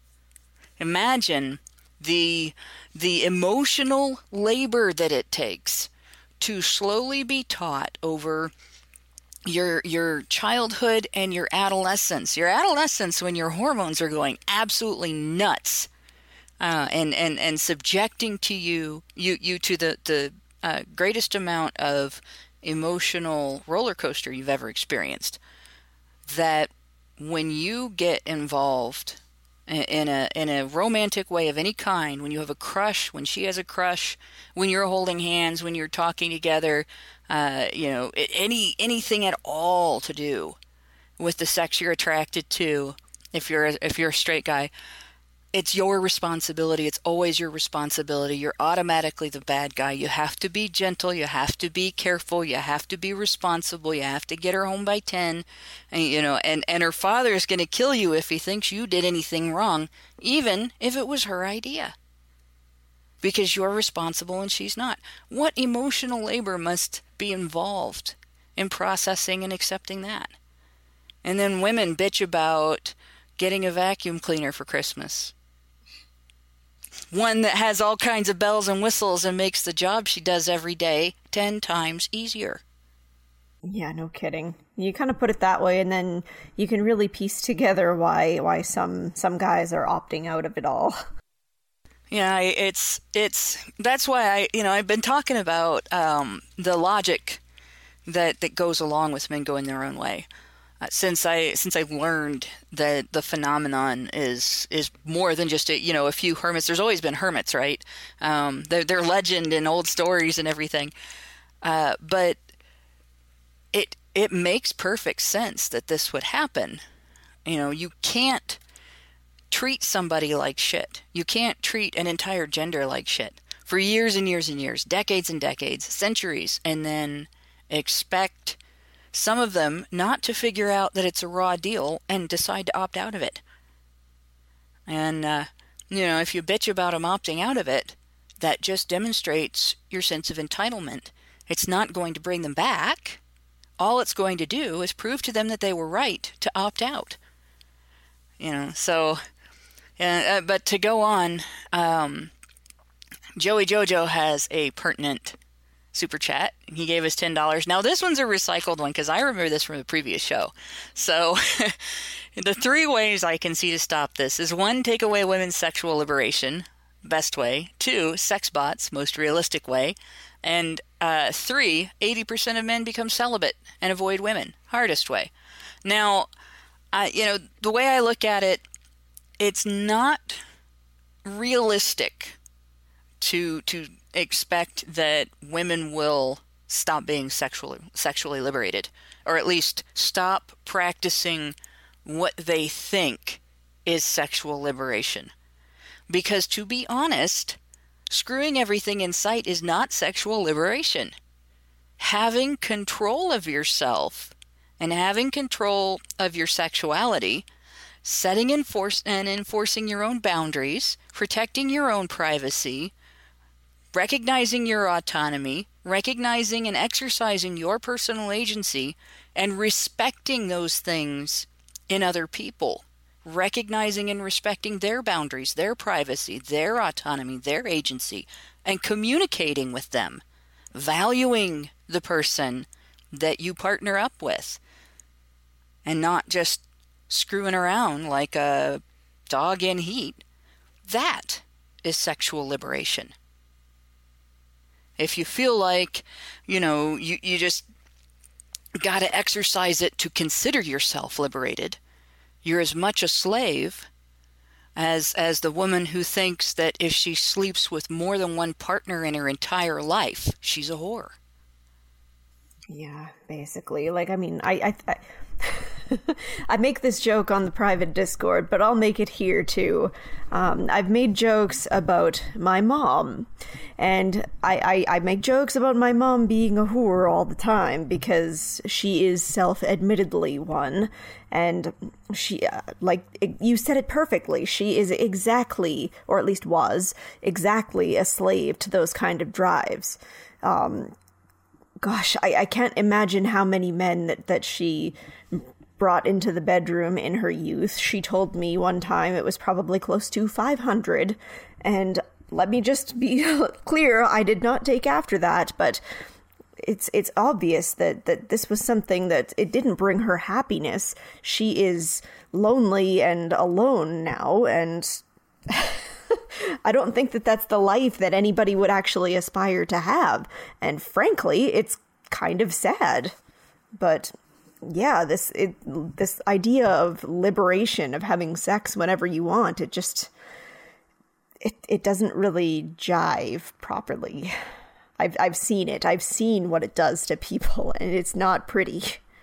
Imagine the the emotional labor that it takes to slowly be taught over your your childhood and your adolescence. Your adolescence, when your hormones are going absolutely nuts, uh, and and and subjecting to you you you to the the uh, greatest amount of emotional roller coaster you've ever experienced. That when you get involved in a in a romantic way of any kind, when you have a crush, when she has a crush, when you're holding hands, when you're talking together, uh, you know, any anything at all to do with the sex you're attracted to, if you're a, if you're a straight guy, it's your responsibility. It's always your responsibility. You're automatically the bad guy. You have to be gentle. You have to be careful. You have to be responsible. You have to get her home by ten. And, you know, and, and her father is going to kill you if he thinks you did anything wrong, even if it was her idea. Because you're responsible and she's not. What emotional labor must be involved in processing and accepting that? And then women bitch about getting a vacuum cleaner for Christmas. One that has all kinds of bells and whistles and makes the job she does every day ten times easier. Yeah, no kidding. You kind of put it that way, and then you can really piece together why why some some guys are opting out of it all. Yeah, it's it's that's why I you know I've been talking about um, the logic that that goes along with men going their own way. Uh, since I since I learned that the phenomenon is is more than just a, you know a few hermits. There's always been hermits, right? Um, they're they're legend in old stories and everything. Uh, but it it makes perfect sense that this would happen. You know, you can't treat somebody like shit. You can't treat an entire gender like shit for years and years and years, decades and decades, centuries, and then expect some of them not to figure out that it's a raw deal and decide to opt out of it. And, uh, you know, if you bitch about them opting out of it, that just demonstrates your sense of entitlement. It's not going to bring them back. All it's going to do is prove to them that they were right to opt out. You know, so, uh, but to go on, um, Joey Jojo has a pertinent super chat. He gave us ten dollars. Now this one's a recycled one because I remember this from the previous show. So the three ways I can see to stop this is one, take away women's sexual liberation, best way. Two, sex bots, most realistic way. And uh, three, eighty percent of men become celibate and avoid women, hardest way. Now, I, you know, the way I look at it, it's not realistic to to expect that women will stop being sexually sexually liberated, or at least stop practicing what they think is sexual liberation. Because to be honest, screwing everything in sight is not sexual liberation. Having control of yourself and having control of your sexuality, setting enforce and enforcing your own boundaries, protecting your own privacy, recognizing your autonomy, recognizing and exercising your personal agency, and respecting those things in other people, recognizing and respecting their boundaries, their privacy, their autonomy, their agency, and communicating with them, valuing the person that you partner up with. and not just screwing around like a dog in heat. That is sexual liberation. If you feel like, you know, you, you just got to exercise it to consider yourself liberated, you're as much a slave as as the woman who thinks that if she sleeps with more than one partner in her entire life, she's a whore. Yeah, basically. Like, I mean, I I, I, I make this joke on the private Discord, but I'll make it here too. Um, I've made jokes about my mom, and I, I, I make jokes about my mom being a whore all the time because she is self-admittedly one, and she, uh, like, you said it perfectly, she is exactly, or at least was, exactly a slave to those kind of drives. Um, gosh, I, I can't imagine how many men that, that she brought into the bedroom in her youth. She told me one time it was probably close to five hundred, and let me just be clear, I did not take after that, but it's it's obvious that, that this was something that it didn't bring her happiness. She is lonely and alone now, and I don't think that that's the life that anybody would actually aspire to have. And frankly, it's kind of sad. But yeah, this it, this idea of liberation, of having sex whenever you want, it just it it doesn't really jive properly. I've I've seen it. I've seen what it does to people, and it's not pretty.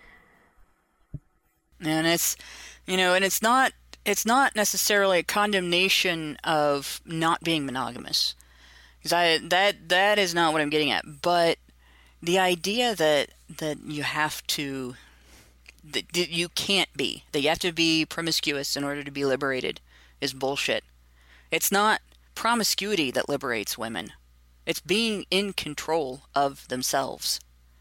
And it's, you know, and it's not it's not necessarily a condemnation of not being monogamous, because I that that is not what I'm getting at. But the idea that that you have to that you can't be, that you have to be promiscuous in order to be liberated, is bullshit. It's not promiscuity that liberates women. It's being in control of themselves.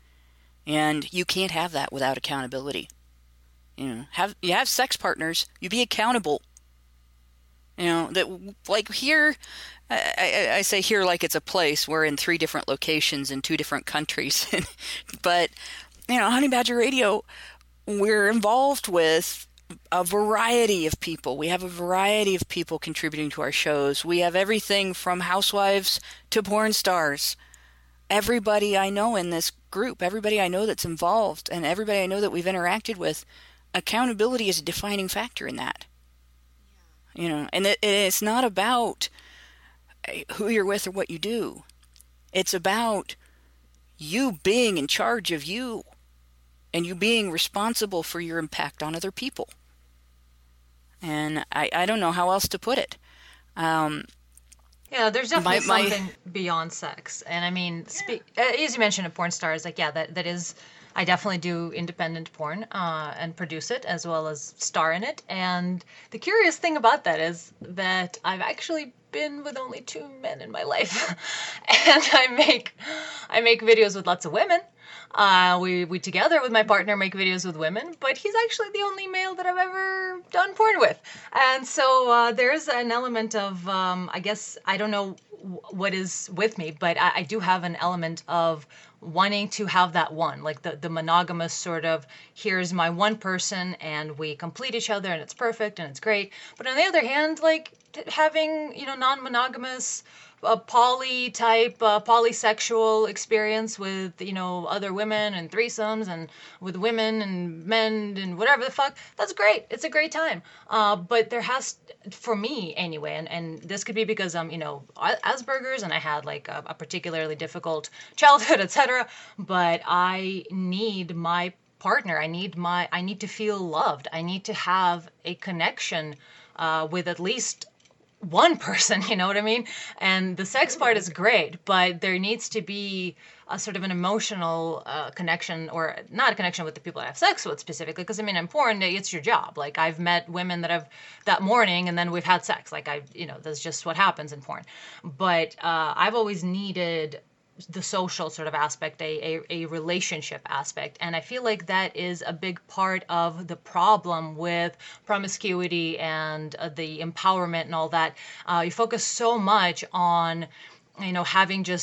And you can't have that without accountability. You know, have you have sex partners, you be accountable. You know, that, like here, I, I, I say here like it's a place. We're in three different locations in two different countries. But, you know, Honey Badger Radio, we're involved with a variety of people. We have a variety of people contributing to our shows. We have everything from housewives to porn stars. Everybody I know in this group, everybody I know that's involved, and everybody I know that we've interacted with, accountability is a defining factor in that. Yeah. You know, and it, it's not about who you're with or what you do. It's about you being in charge of you, and you being responsible for your impact on other people. And I, I don't know how else to put it. Um, yeah, there's definitely my, my, something beyond sex. And I mean, spe- yeah. as you mentioned, of porn stars, like, yeah, that, that is, I definitely do independent porn uh, and produce it as well as star in it. And the curious thing about that is that I've actually been with only two men in my life. And I make, I make videos with lots of women. Uh, we, we together with my partner make videos with women, but he's actually the only male that I've ever done porn with. And so uh, there's an element of, um, I guess, I don't know w- what is with me, but I, I do have an element of wanting to have that one, like the, the monogamous sort of, here's my one person and we complete each other and it's perfect and it's great. But on the other hand, like having, you know, non-monogamous, a poly type, uh, polysexual experience with, you know, other women and threesomes and with women and men and whatever the fuck, that's great. It's a great time. Uh, but there has, for me anyway, and, and this could be because I'm, you know, Asperger's and I had like a, a particularly difficult childhood, et cetera. But I need my partner. I need my, I need to feel loved. I need to have a connection uh, with at least one person, you know what I mean? And the sex part is great, but there needs to be a sort of an emotional uh, connection, or not a connection with the people I have sex with specifically, because I mean, in porn, it's your job. Like I've met women that have that morning and then we've had sex. Like I, you know, that's just what happens in porn. But uh, I've always needed the social sort of aspect, a, a, a relationship aspect. And I feel like that is a big part of the problem with promiscuity and uh, the empowerment and all that. Uh, you focus so much on, you know, having just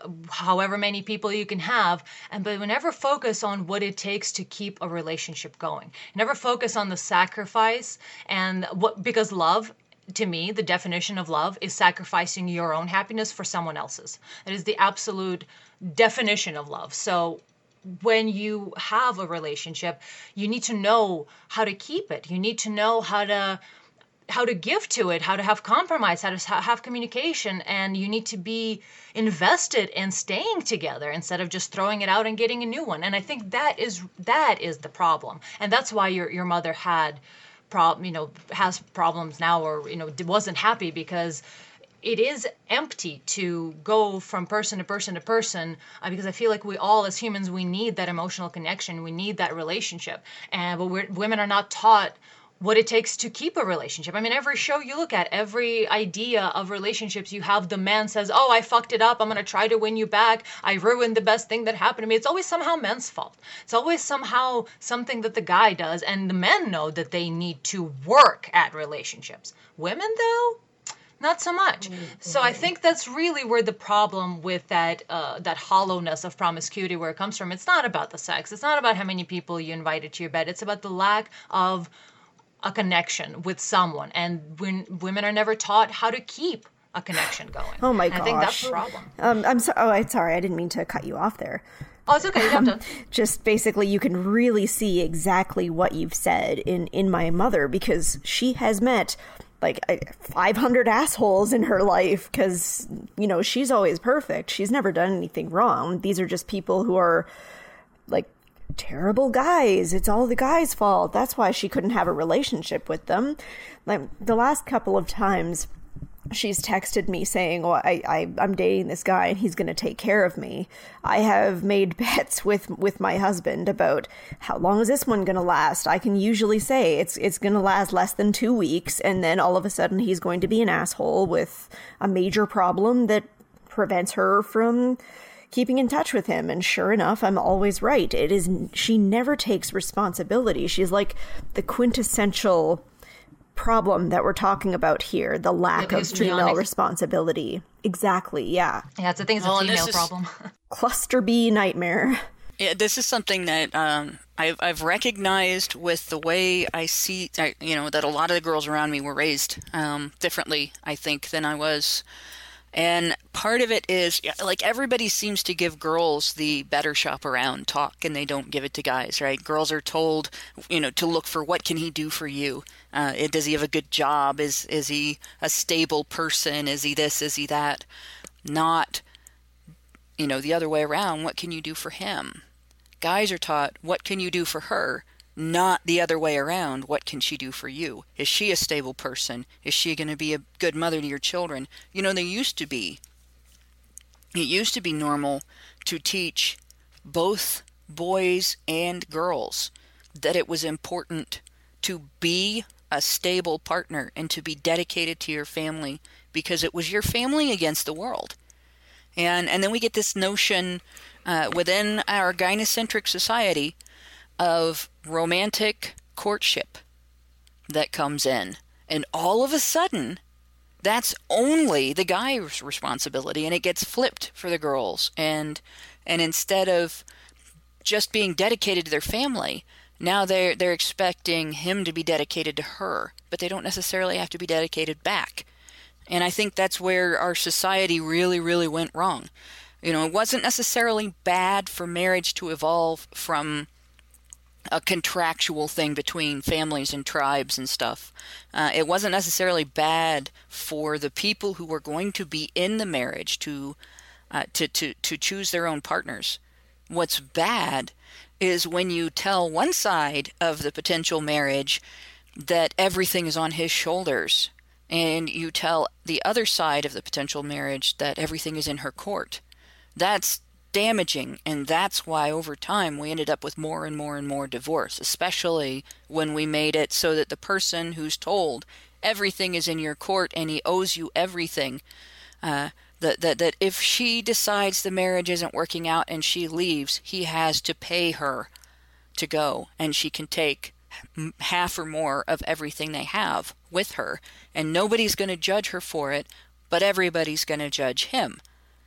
however many people you can have, and but we never focus on what it takes to keep a relationship going. Never focus on the sacrifice and what, because love, to me, the definition of love is sacrificing your own happiness for someone else's. It is the absolute definition of love. So when you have a relationship, you need to know how to keep it. You need to know how to how to give to it, how to have compromise, how to have communication, and you need to be invested in staying together instead of just throwing it out and getting a new one. And I think that is that is the problem, and that's why your your mother had problem, you know, has problems now, or you know, wasn't happy, because it is empty to go from person to person to person, uh, because I feel like we all, as humans, we need that emotional connection, we need that relationship, and but we're, women are not taught what it takes to keep a relationship. I mean, every show you look at, every idea of relationships, you have the man says, oh, I fucked it up, I'm going to try to win you back, I ruined the best thing that happened to me. It's always somehow men's fault. It's always somehow something that the guy does, and the men know that they need to work at relationships. Women, though, not so much. So I think that's really where the problem with that uh, that hollowness of promiscuity, where it comes from. It's not about the sex. It's not about how many people you invited to your bed. It's about the lack of a connection with someone, and when women are never taught how to keep a connection going. Oh my gosh. I think that's the problem. Um, I'm so, oh, I'm sorry. I didn't mean to cut you off there. Oh, it's okay. You have um, to. Just basically, you can really see exactly what you've said in, in my mother, because she has met like five hundred assholes in her life, because, you know, she's always perfect. She's never done anything wrong. These are just people who are like terrible guys. It's all the guy's fault. That's why she couldn't have a relationship with them. Like the last couple of times she's texted me saying, well, I, I, I'm dating this guy and he's going to take care of me. I have made bets with, with my husband about how long is this one going to last. I can usually say it's, it's going to last less than two weeks. And then all of a sudden he's going to be an asshole with a major problem that prevents her from keeping in touch with him. And sure enough, I'm always right. It is, she never takes responsibility. She's like the quintessential problem that we're talking about here, the lack the of female responsibility. Exactly, yeah. Yeah, it's a thing, it's well, a female is, problem. Cluster B nightmare. Yeah, this is something that um, I've, I've recognized with the way I see, I, you know, that a lot of the girls around me were raised um, differently, I think, than I was. And part of it is, like, everybody seems to give girls the better shop around talk, and they don't give it to guys, right? Girls are told, you know, to look for what can he do for you? Uh, does he have a good job? Is is he a stable person? Is he this? Is he that? Not, you know, the other way around. What can you do for him? Guys are taught, what can you do for her? Not the other way around. What can she do for you? Is she a stable person? Is she going to be a good mother to your children? You know, there used to be, it used to be normal to teach both boys and girls that it was important to be a stable partner and to be dedicated to your family, because it was your family against the world. And, and then we get this notion uh, within our gynocentric society of romantic courtship that comes in. And all of a sudden, that's only the guy's responsibility, and it gets flipped for the girls. And and instead of just being dedicated to their family, now they're, they're expecting him to be dedicated to her, but they don't necessarily have to be dedicated back. And I think that's where our society really, really went wrong. You know, it wasn't necessarily bad for marriage to evolve from a contractual thing between families and tribes and stuff. Uh, it wasn't necessarily bad for the people who were going to be in the marriage to, uh, to, to, to choose their own partners. What's bad is when you tell one side of the potential marriage that everything is on his shoulders, and you tell the other side of the potential marriage that everything is in her court. That's damaging, and that's why over time we ended up with more and more and more divorce, especially when we made it so that the person who's told everything is in your court and he owes you everything, uh, that, that, that if she decides the marriage isn't working out and she leaves, he has to pay her to go, and she can take half or more of everything they have with her, and nobody's going to judge her for it, but everybody's going to judge him.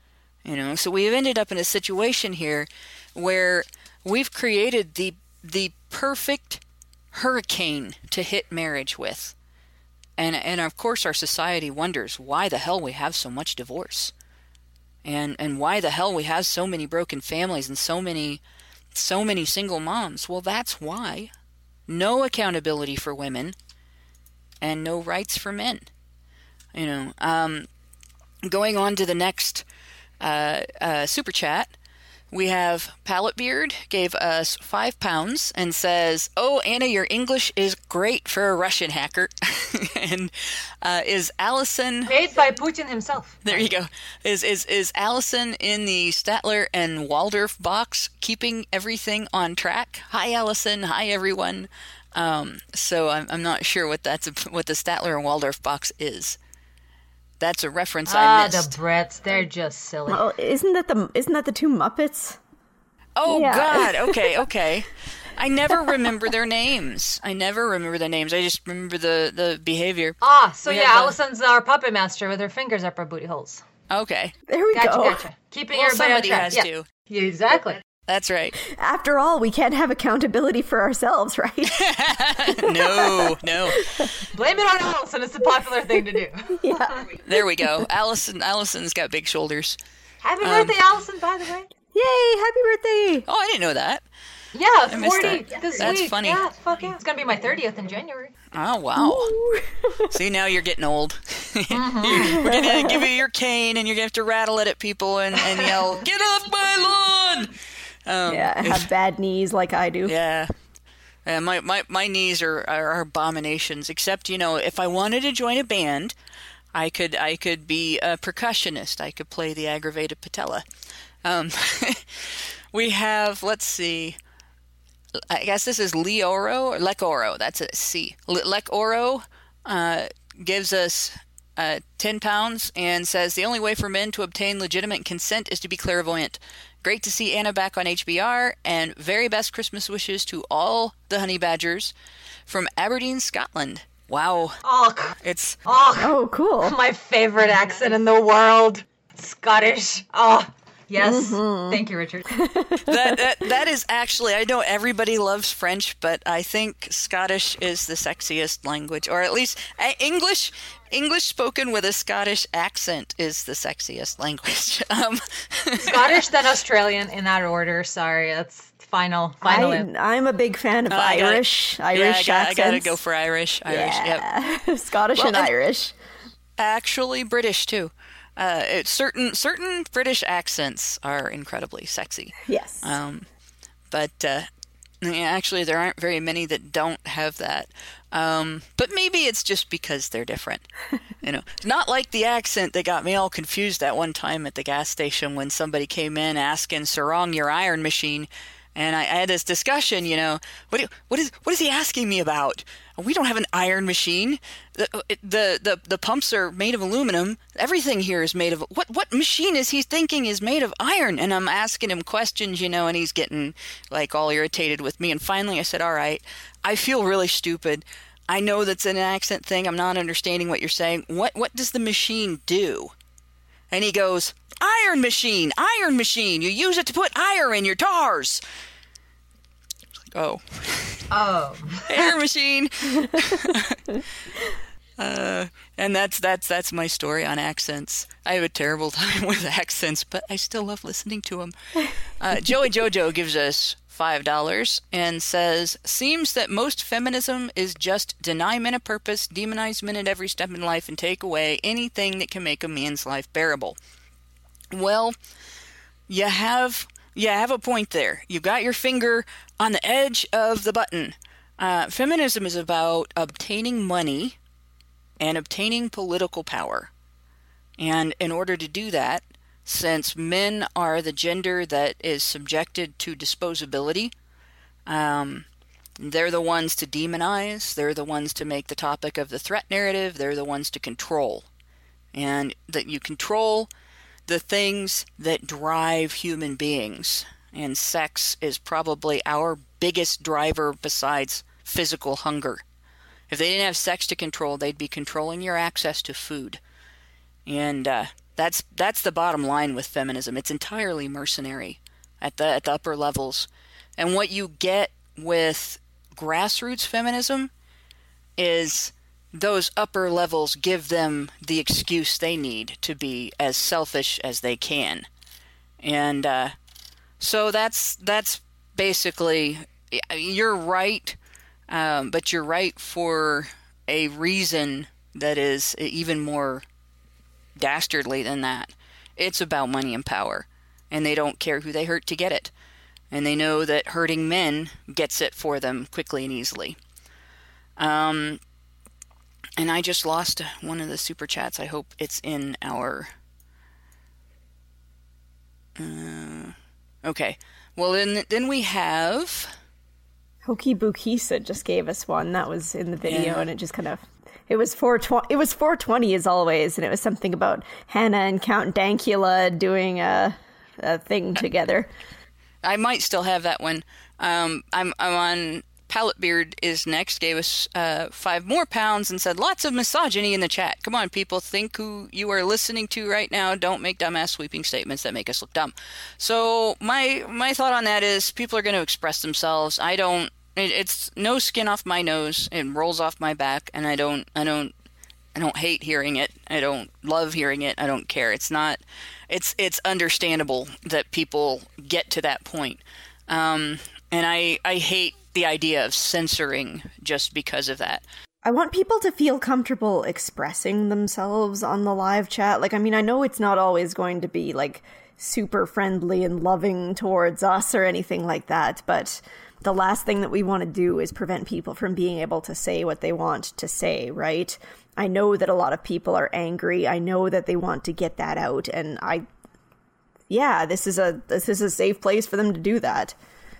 You know, so we've ended up in a situation here where we've created the the perfect hurricane to hit marriage with. And and of course our society wonders why the hell we have so much divorce. And and why the hell we have so many broken families and so many so many single moms. Well, that's why. No accountability for women and no rights for men. You know, um, going on to the next uh, uh, super chat, we have Pallet Beard gave us five pounds and says, "Oh, Anna, your English is great for a Russian hacker." And uh, is Allison made by Putin himself? There you go. Is is is Allison in the Statler and Waldorf box, keeping everything on track? Hi, Allison. Hi, everyone. Um, so I'm I'm not sure what that's what the Statler and Waldorf box is. That's a reference ah, I missed. The Brits, they're just silly. Well, isn't that the isn't that the two Muppets? Oh yeah. God. Okay. Okay. I never remember their names. I never remember their names. I just remember the, the behavior. Ah, so We yeah, have, uh, Allison's our puppet master with her fingers up our booty holes. Okay. There we Gotcha, go. gotcha. Keeping Well, everybody on somebody track. has yeah. to. Yeah, exactly. That's right. After all, we can't have accountability for ourselves, right? No, no. Blame it on Allison. It's the popular thing to do. Yeah. There we go. Allison. Allison's got big shoulders. Happy Um, birthday, Allison, by the way. Yay! Happy birthday! Oh, I didn't know that. Yeah, missed forty that. this That's week. funny. Yeah, fuck yeah. It's going to be my thirtieth in January. Oh, wow. See, now you're getting old. Mm-hmm. We're going to give you your cane, and you're going to have to rattle it at people and, and yell, "Get off my lawn!" Um, Yeah, I have bad knees like I do. Yeah. Yeah, my, my, my knees are, are, are abominations, except, you know, if I wanted to join a band, I could I could be a percussionist. I could play the aggravated patella. Um, we have, let's see, I guess this is Leoro, or Lecoro, that's a C. Le- Lecoro uh, gives us uh, ten pounds and says, "The only way for men to obtain legitimate consent is to be clairvoyant. Great to see Anna back on H B R, and very best Christmas wishes to all the honey badgers from Aberdeen, Scotland." Wow. Oh, c- It's oh, Oh, cool. my favorite accent in the world. Scottish. Oh, yes. Thank you, Richard. that, that that is actually, I know everybody loves French, but I think Scottish is the sexiest language, or at least uh, English English spoken with a Scottish accent is the sexiest language. Um, Scottish, then Australian, in that order. Sorry, that's final. Final. I, I'm a big fan of I gotta- Irish. yeah, Irish I, got, I accents. gotta go for Irish. Irish, yep. yeah. Scottish Well, and and- Irish. Actually, British too. Uh, it, certain certain British accents are incredibly sexy. Yes. Um, but uh, yeah, actually, there aren't very many that don't have that. Um, but maybe it's just because they're different. You know, not like the accent that got me all confused that one time at the gas station when somebody came in asking Sarong your iron machine, and I, I had this discussion. You know, what do, what is what is he asking me about? We don't have an iron machine. The, the the the pumps are made of aluminum. Everything here is made of what what machine is he thinking is made of iron? And I'm asking him questions, you know, and he's getting like all irritated with me. And finally I said, "All right, I feel really stupid. I know that's an accent thing. I'm not understanding what you're saying. What what does the machine do?" And he goes, "Iron machine, iron machine. You use it to put iron in your tars." Oh. Oh. Air machine. uh, and that's that's that's my story on accents. I have a terrible time with accents, but I still love listening to them. Uh, Joey Jojo gives us five dollars and says, "Seems that most feminism is just deny men a purpose, demonize men at every step in life, and take away anything that can make a man's life bearable." Well, you have you have a point there. You've got your finger on the edge of the button. Uh, feminism is about obtaining money and obtaining political power. And in order to do that, since men are the gender that is subjected to disposability, um, they're the ones to demonize, they're the ones to make the topic of the threat narrative, they're the ones to control. And that you control the things that drive human beings. And sex is probably our biggest driver besides physical hunger. If they didn't have sex to control, they'd be controlling your access to food. And uh, That's that's the bottom line with feminism. It's entirely mercenary at the at the upper levels. And what you get with grassroots feminism is those upper levels give them the excuse they need to be as selfish as they can. And uh, so that's that's basically, you're right, um, but you're right for a reason that is even more dastardly than that. It's about money and power, and they don't care who they hurt to get it. And they know that hurting men gets it for them quickly and easily. Um, and I just lost one of the super chats. I hope it's in our... Uh, okay. Well, then then we have... Hoki Bukisa just gave us one. That was in the video, Yeah. and it just kind of... It was four twenty. It was four twenty as always, and it was something about Hannah and Count Dankula doing a, a thing together. I might still have that one. Um, I'm I'm on... Pallet Beard is next, gave us uh, five more pounds and said, lots of misogyny in the chat. Come on, people, think who you are listening to right now. Don't make dumbass sweeping statements that make us look dumb. So my my thought on that is people are going to express themselves. I don't, it, it's no skin off my nose. It rolls off my back, and I don't, I don't, I don't hate hearing it. I don't love hearing it. I don't care. It's not, it's, it's understandable that people get to that point. Um, and I, I hate the idea of censoring just because of that. I want people to feel comfortable expressing themselves on the live chat. Like, I mean, I know it's not always going to be, like, super friendly and loving towards us or anything like that, but the last thing that we want to do is prevent people from being able to say what they want to say, right? I know that a lot of people are angry. I know that they want to get that out, and I... Yeah, this is a this is a safe place for them to do that,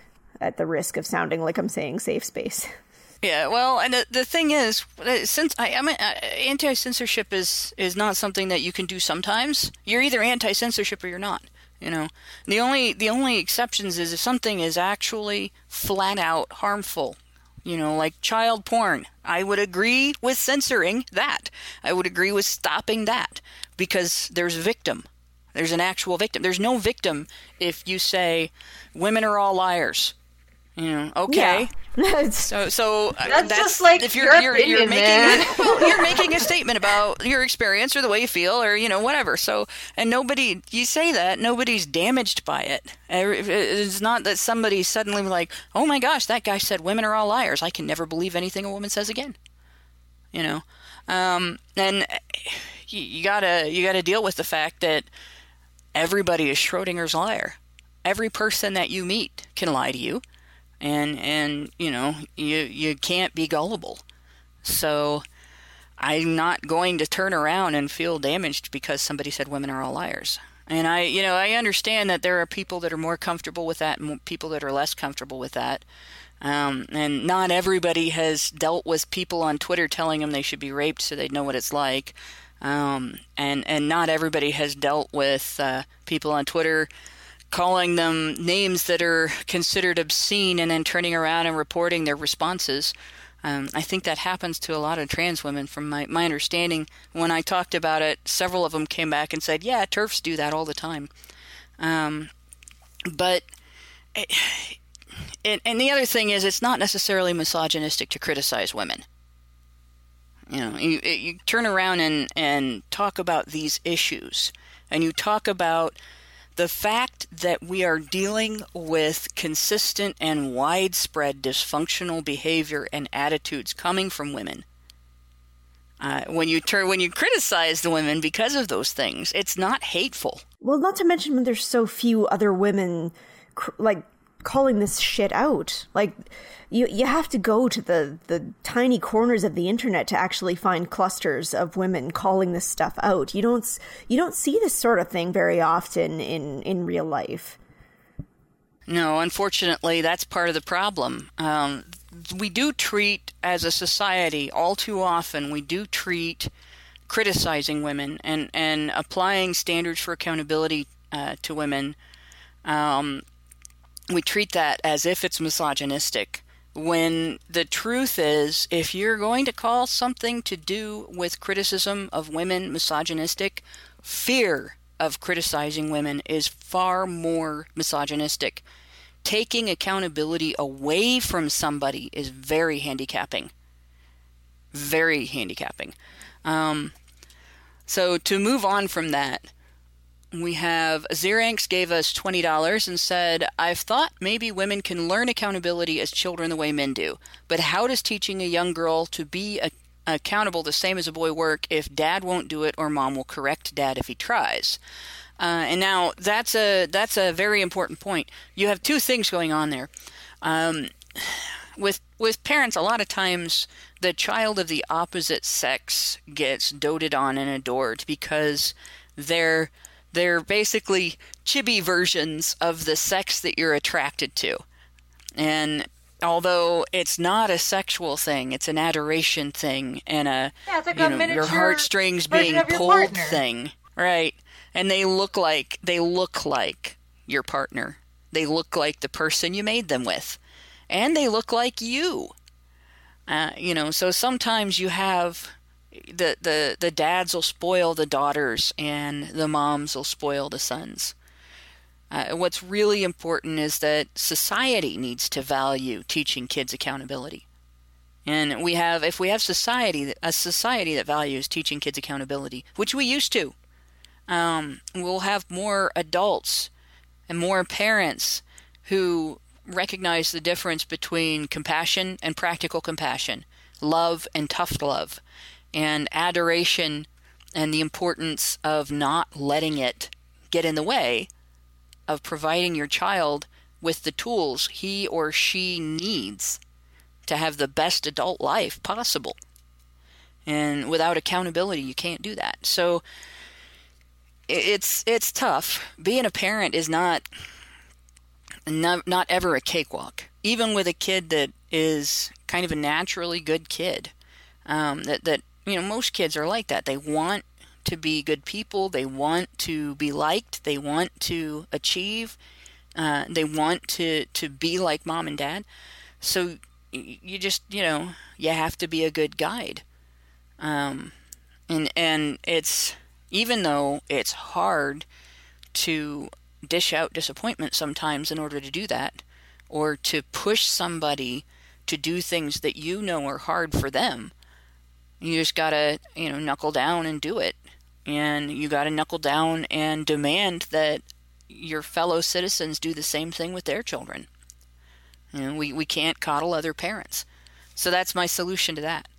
at the risk of sounding like I'm saying safe space. Yeah, well, and the, the thing is, since I, I mean, anti-censorship is is not something that you can do sometimes. You're either anti-censorship or you're not. You know, the only the only exceptions is if something is actually flat out harmful. You know, like child porn. I would agree with censoring that. I would agree with stopping that because there's a victim. There's an actual victim. There's no victim if you say women are all liars. You know, okay. Yeah. so, so that's, that's just like if you're your you're, opinion, you're making man. a, well, you're making a statement about your experience or the way you feel or you know whatever. So, and nobody you say that nobody's damaged by it. It's not that somebody's suddenly like, oh my gosh, that guy said women are all liars. I can never believe anything a woman says again. You know, um, and you, you gotta you gotta deal with the fact that everybody is Schrodinger's liar. Every person that you meet can lie to you. And, and you know, you you can't be gullible. So I'm not going to turn around and feel damaged because somebody said women are all liars. And I, you know, I understand that there are people that are more comfortable with that and people that are less comfortable with that. Um, and not everybody has dealt with people on Twitter telling them they should be raped so they'd know what it's like. Um, and, and not everybody has dealt with uh, people on Twitter calling them names that are considered obscene and then turning around and reporting their responses. Um, I think that happens to a lot of trans women from my, my understanding. When I talked about it, several of them came back and said, yeah, TERFs do that all the time. Um, but, it, it, and the other thing is it's not necessarily misogynistic to criticize women. You know, you, you turn around and, and talk about these issues, and you talk about the fact that we are dealing with consistent and widespread dysfunctional behavior and attitudes coming from women. Uh, when you turn, when you criticize the women because of those things, it's not hateful. Well, not to mention when there's so few other women, cr- like, calling this shit out. Like, you you have to go to the, the tiny corners of the internet to actually find clusters of women calling this stuff out. You don't you don't see this sort of thing very often in, in real life. No, unfortunately, that's part of the problem. Um, we do treat, as a society, all too often, we do treat criticizing women and, and applying standards for accountability uh, to women. Um, we treat that as if it's misogynistic, when the truth is, if you're going to call something to do with criticism of women misogynistic, fear of criticizing women is far more misogynistic. Taking accountability away from somebody is very handicapping. Very handicapping. Um, so to move on from that, we have Xeranx gave us twenty dollars and said, I've thought maybe women can learn accountability as children the way men do. But how does teaching a young girl to be a, accountable the same as a boy work if dad won't do it or mom will correct dad if he tries? Uh, and now that's a that's a very important point. You have two things going on there. Um, with with parents, a lot of times the child of the opposite sex gets doted on and adored because they're they're basically chibi versions of the sex that you're attracted to. And although it's not a sexual thing, it's an adoration thing and a, yeah, it's like you a know, miniature your heartstrings being version of your pulled partner. thing, right? And they look like they look like your partner. They look like the person you made them with, and they look like you. Uh, you know, so sometimes you have the the the dads will spoil the daughters, and the moms will spoil the sons. Uh, what's really important is that society needs to value teaching kids accountability. And we have, if we have society, a society that values teaching kids accountability, which we used to, um, we'll have more adults and more parents who recognize the difference between compassion and practical compassion, love and tough love, and adoration and the importance of not letting it get in the way of providing your child with the tools he or she needs to have the best adult life possible. And without accountability, you can't do that. So it's it's tough. Being a parent is not not, not ever a cakewalk. Even with a kid that is kind of a naturally good kid, um, that that you know most kids are like that. They want to be good people. They want to be liked. They want to achieve. Uh, they want to, to be like mom and dad. So you just, you know, you have to be a good guide. Um, and, and it's, even though it's hard to dish out disappointment sometimes in order to do that, or to push somebody to do things that you know are hard for them, you just gotta, you know, knuckle down and do it. And you got to knuckle down and demand that your fellow citizens do the same thing with their children. You know, we, we can't coddle other parents. So that's my solution to that.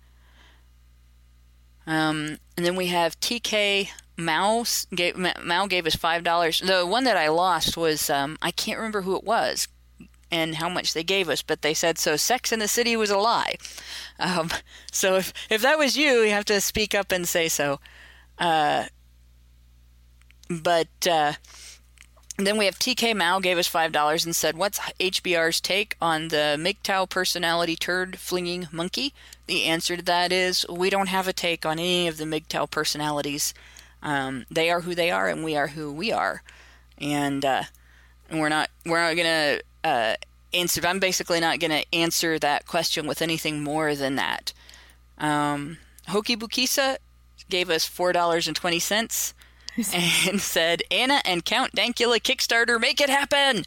Um, and then we have T K Mao gave, Mao gave us five dollars. The one that I lost was, um, I can't remember who it was and how much they gave us, but they said, so Sex in the City was a lie. Um, so if, if that was you, you have to speak up and say so. Uh, but uh, then we have T K Mao gave us five dollars and said, what's H B R's take on the M G T O W personality turd flinging monkey? The answer to that is we don't have a take on any of the M G T O W personalities. Um, they are who they are, and we are who we are. And, uh, and we're not, we're not going to uh, answer, I'm basically not going to answer that question with anything more than that. Um, Hoki Bukisa gave us four dollars and twenty cents and said, Anna and Count Dankula Kickstarter, make it happen!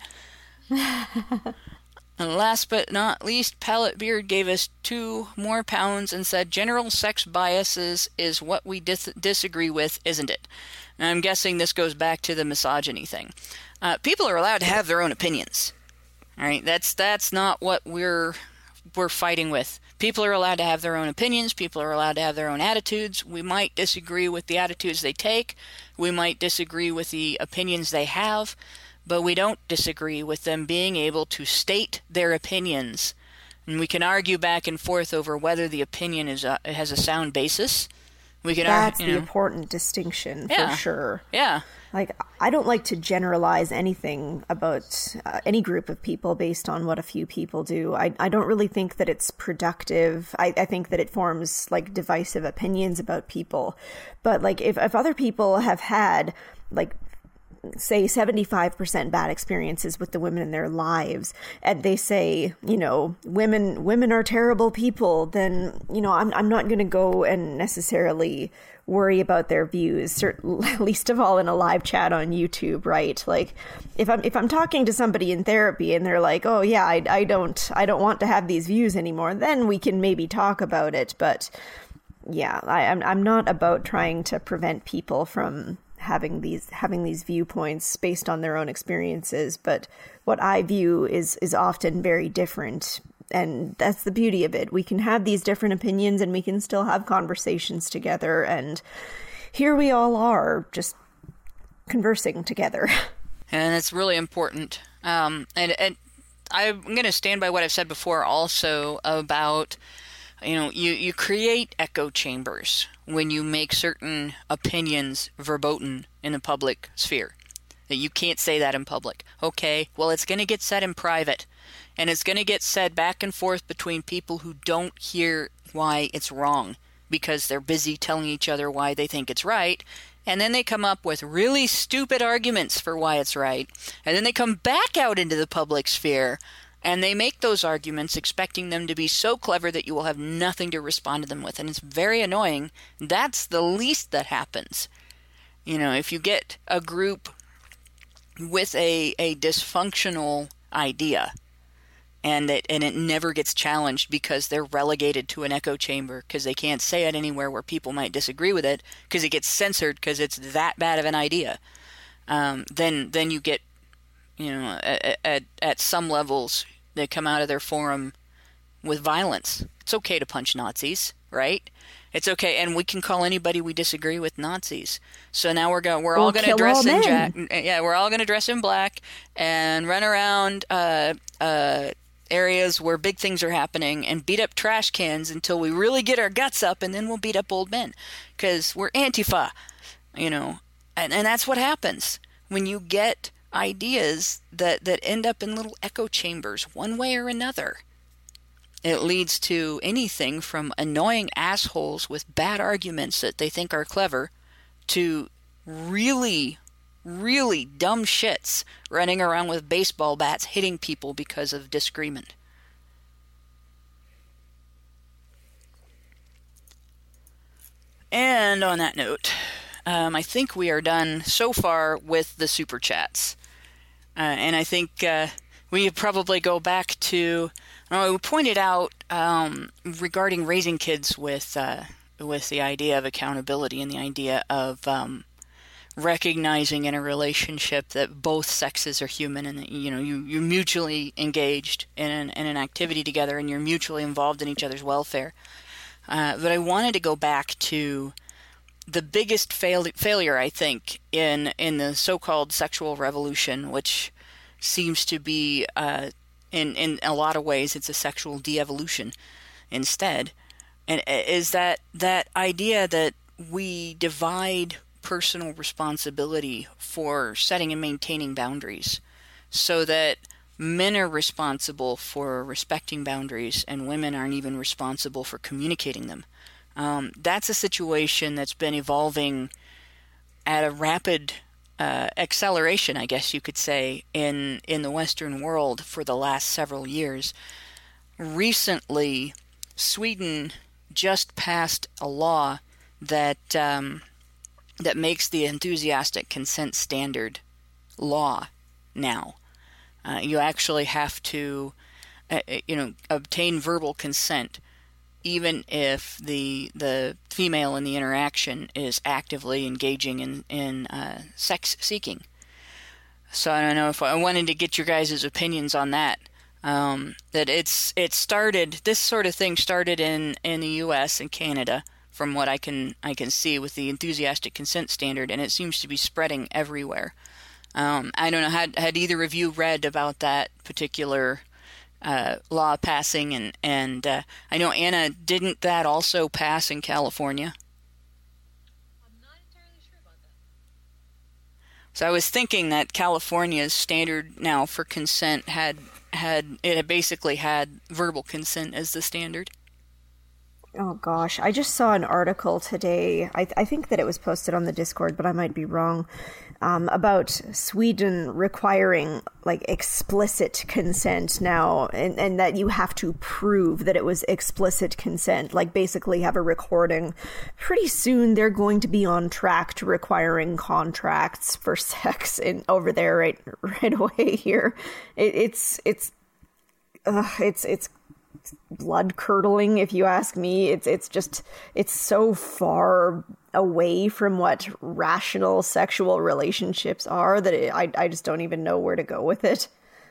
And last but not least, Pallet Beard gave us two more pounds and said, general sex biases is what we dis- disagree with, isn't it? And I'm guessing this goes back to the misogyny thing. Uh, people are allowed to have their own opinions. All right, that's that's not what we're we're fighting with. People are allowed to have their own opinions. People are allowed to have their own attitudes. We might disagree with the attitudes they take. We might disagree with the opinions they have, but we don't disagree with them being able to state their opinions. And we can argue back and forth over whether the opinion is a, has a sound basis. We can That's argue, the you know, important distinction, Yeah. for sure. Yeah. Like, I don't like to generalize anything about uh, any group of people based on what a few people do. I, I don't really think that it's productive. I, I think that it forms, like, divisive opinions about people. But, like, if, if other people have had, like, say, seventy-five percent bad experiences with the women in their lives, and they say, you know, women women are terrible people, then, you know, I'm I'm not going to go and necessarily worry about their views, cert- least of all in a live chat on YouTube, right? Like, if I'm if I'm talking to somebody in therapy and they're like, oh yeah, I I don't I don't want to have these views anymore, then we can maybe talk about it. But yeah, I, I'm I'm not about trying to prevent people from having these having these viewpoints based on their own experiences. But what I view is is often very different. And that's the beauty of it. We can have these different opinions and we can still have conversations together. And here we all are, just conversing together. And it's really important. Um, and, and I'm going to stand by what I've said before also about, you know, you, you create echo chambers when you make certain opinions verboten in the public sphere. That you can't say that in public. Okay, well, it's going to get said in private. And it's going to get said back and forth between people who don't hear why it's wrong because they're busy telling each other why they think it's right. And then they come up with really stupid arguments for why it's right. And then they come back out into the public sphere and they make those arguments expecting them to be so clever that you will have nothing to respond to them with. And it's very annoying. That's the least that happens. You know, if you get a group with a, a dysfunctional idea, and it and it never gets challenged because they're relegated to an echo chamber because they can't say it anywhere where people might disagree with it because it gets censored because it's that bad of an idea. Um, then then you get, you know, at, at at some levels they come out of their forum with violence. It's okay to punch Nazis, right? It's okay, and we can call anybody we disagree with Nazis. So now we're going. We're all going to dress in jack. Yeah, we're all going to dress in black and run around uh, uh, areas where big things are happening and beat up trash cans until we really get our guts up, and then we'll beat up old men because we're Antifa, you know. And and that's what happens when you get ideas that that end up in little echo chambers, one way or another. It leads to anything from annoying assholes with bad arguments that they think are clever to really, really dumb shits running around with baseball bats hitting people because of disagreement. And on that note, um, I think we are done so far with the super chats. Uh, and I think uh, we probably go back to... Uh, we pointed out um, regarding raising kids with uh, with the idea of accountability and the idea of um, recognizing in a relationship that both sexes are human and that, you know, you, you're mutually engaged in an, in an activity together and you're mutually involved in each other's welfare. Uh, but I wanted to go back to the biggest fail- failure, I think, in, in the so-called sexual revolution, which seems to be... Uh, In in a lot of ways, it's a sexual de-evolution instead. And is that that idea that we divide personal responsibility for setting and maintaining boundaries so that men are responsible for respecting boundaries and women aren't even responsible for communicating them. Um, that's a situation that's been evolving at a rapid Uh, acceleration, I guess you could say, in in the Western world for the last several years. Recently, Sweden just passed a law that um, that makes the enthusiastic consent standard law now. Uh, you actually have to, uh, you know, obtain verbal consent, even if the the female in the interaction is actively engaging in, in uh, sex seeking. So I don't know if I wanted to get your guys' opinions on that. Um, that it's it started, this sort of thing started in, in the U S and Canada, from what I can I can see with the enthusiastic consent standard, and it seems to be spreading everywhere. Um, I don't know, had had either of you read about that particular Uh, law passing, and and uh, I know, Anna, didn't that also pass in California? I'm not entirely sure about that. So I was thinking that California's standard now for consent had had it had basically had verbal consent as the standard. Oh gosh, I just saw an article today. I, th- I think that it was posted on the Discord, but I might be wrong. um, about Sweden requiring like explicit consent now, and, and that you have to prove that it was explicit consent, like basically have a recording. Pretty soon they're going to be on track to requiring contracts for sex in over there right right away here. It, it's it's uh, it's it's blood curdling, if you ask me. It's it's just it's so far away from what rational sexual relationships are that it, I I just don't even know where to go with it.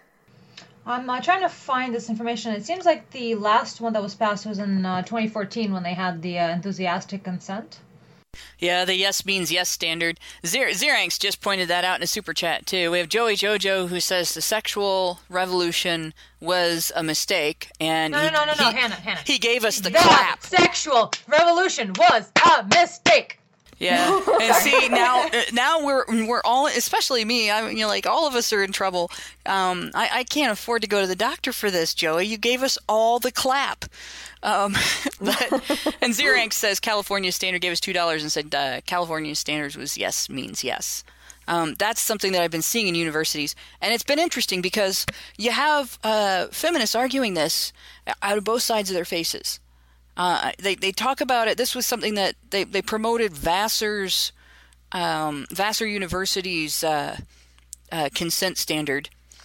I'm uh, trying to find this information. It seems like the last one that was passed was in uh, twenty fourteen when they had the uh, enthusiastic consent. Yeah, the yes means yes standard. Zer- Zeranx just pointed that out in a super chat, too. We have Joey Jojo, who says the sexual revolution was a mistake. And no, he, no, no, no, he, no, Hannah, Hannah. He gave us the that clap. Sexual revolution was a mistake. Yeah, and see now, now we're we're all, especially me. I mean, you know, like all of us are in trouble. Um, I, I can't afford to go to the doctor for this, Joey. You gave us all the clap. Um, but and Zeranx says California standard gave us two dollars and said uh, California standards was yes means yes. Um, that's something that I've been seeing in universities, and it's been interesting because you have uh, feminists arguing this out of both sides of their faces. Uh, they they talk about it. This was something that they, they promoted Vassar's um, Vassar University's uh, uh, consent standard,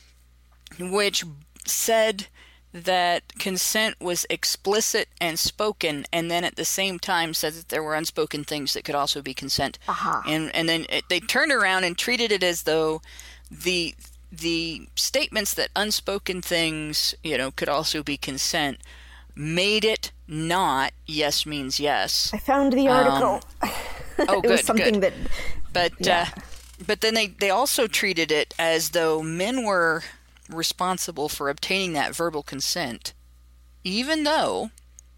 which said that consent was explicit and spoken, and then at the same time said that there were unspoken things that could also be consent. Uh-huh. And and then it, they turned around and treated it as though the the statements that unspoken things, you know, could also be consent, made it not yes means yes. I found the article. Um, oh, it good, was something good. that, but yeah. uh, but then they, they also treated it as though men were responsible for obtaining that verbal consent, even though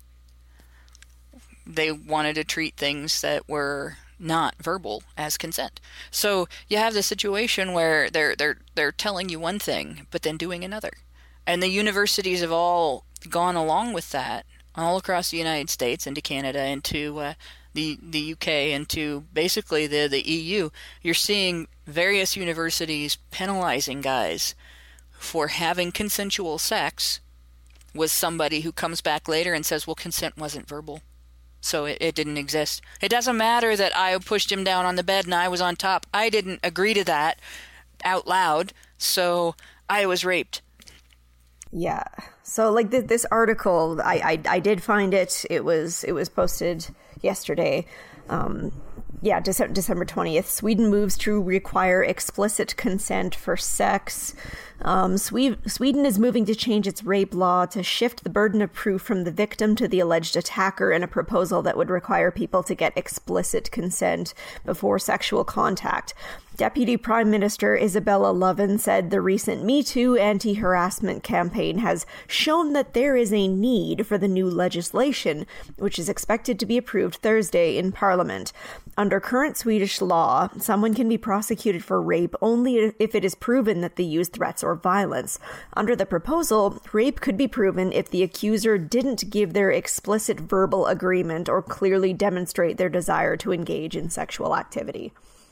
they wanted to treat things that were not verbal as consent. So you have the situation where they're they're they're telling you one thing, but then doing another, and the universities have all gone along with that all across the United States, into Canada, into uh, the the U K, into basically the the E U. You're seeing various universities penalizing guys for having consensual sex with somebody who comes back later and says, well, consent wasn't verbal, so it, it didn't exist. It doesn't matter that I pushed him down on the bed and I was on top. I didn't agree to that out loud, so I was raped. Yeah. So like this, this article, I, I I did find it. It was it was posted yesterday. Um, yeah, Dece- December twentieth. Sweden moves to require explicit consent for sex. Um, Swe- Sweden is moving to change its rape law to shift the burden of proof from the victim to the alleged attacker in a proposal that would require people to get explicit consent before sexual contact. Deputy Prime Minister Isabella Lövin said the recent Me Too anti-harassment campaign has shown that there is a need for the new legislation, which is expected to be approved Thursday in Parliament. Under current Swedish law, someone can be prosecuted for rape only if it is proven that they used threats or violence. Under the proposal, rape could be proven if the accuser didn't give their explicit verbal agreement or clearly demonstrate their desire to engage in sexual activity.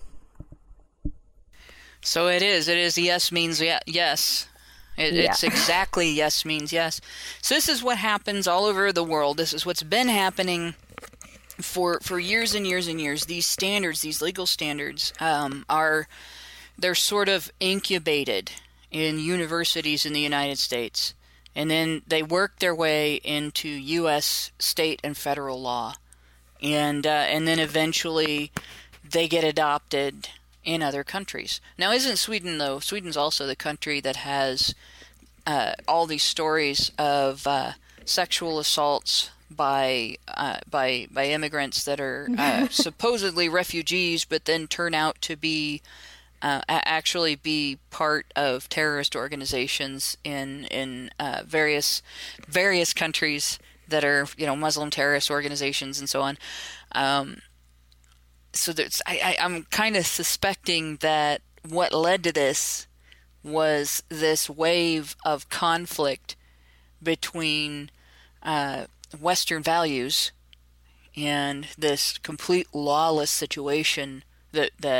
So it is. It is yes means yes. It, yeah. It's exactly yes means yes. So this is what happens all over the world. This is what's been happening for for years and years and years. These standards, these legal standards, um, are they're sort of incubated in universities in the United States, and then they work their way into U S state and federal law, and uh, and then eventually they get adopted in other countries. Now, isn't Sweden, though, Sweden's also the country that has uh, all these stories of uh, sexual assaults by uh, by by immigrants that are uh, supposedly refugees, but then turn out to be uh, actually be part of terrorist organizations in in uh, various various countries that are, you know, Muslim terrorist organizations and so on. Um, So there's, I, I, I'm kind of suspecting that what led to this was this wave of conflict between uh, Western values and this complete lawless situation that that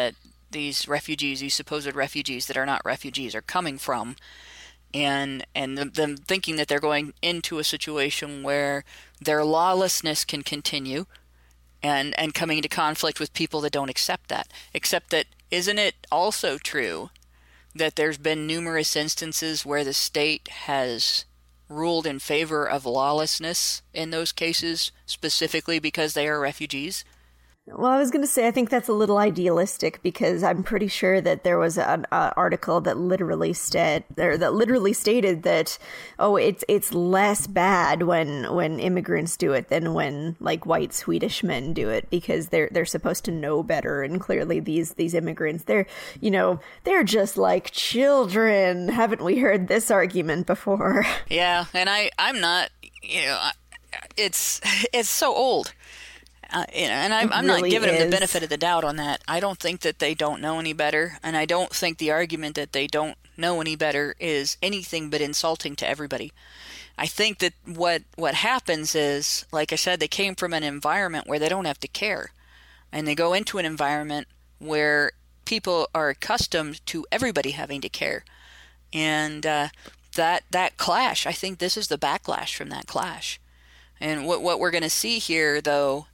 these refugees, these supposed refugees that are not refugees, are coming from, and and them, them thinking that they're going into a situation where their lawlessness can continue, and and coming into conflict with people that don't accept that. Except that, isn't it also true that there's been numerous instances where the state has ruled in favor of lawlessness in those cases, specifically because they are refugees? Well, I was going to say, I think that's a little idealistic, because I'm pretty sure that there was an uh, article that literally said, or that literally stated that, oh, it's it's less bad when when immigrants do it than when like white Swedish men do it, because they're they're supposed to know better, and clearly these these immigrants, they're you know they're just like children. Haven't we heard this argument before? Yeah, and I I'm not, you know, it's it's so old. Uh, you know, and I'm, I'm really not giving is. them the benefit of the doubt on that. I don't think that they don't know any better, and I don't think the argument that they don't know any better is anything but insulting to everybody. I think that what what happens is, like I said, they came from an environment where they don't have to care, and they go into an environment where people are accustomed to everybody having to care, and uh, that that clash. I think this is the backlash from that clash, and what what we're going to see here, though,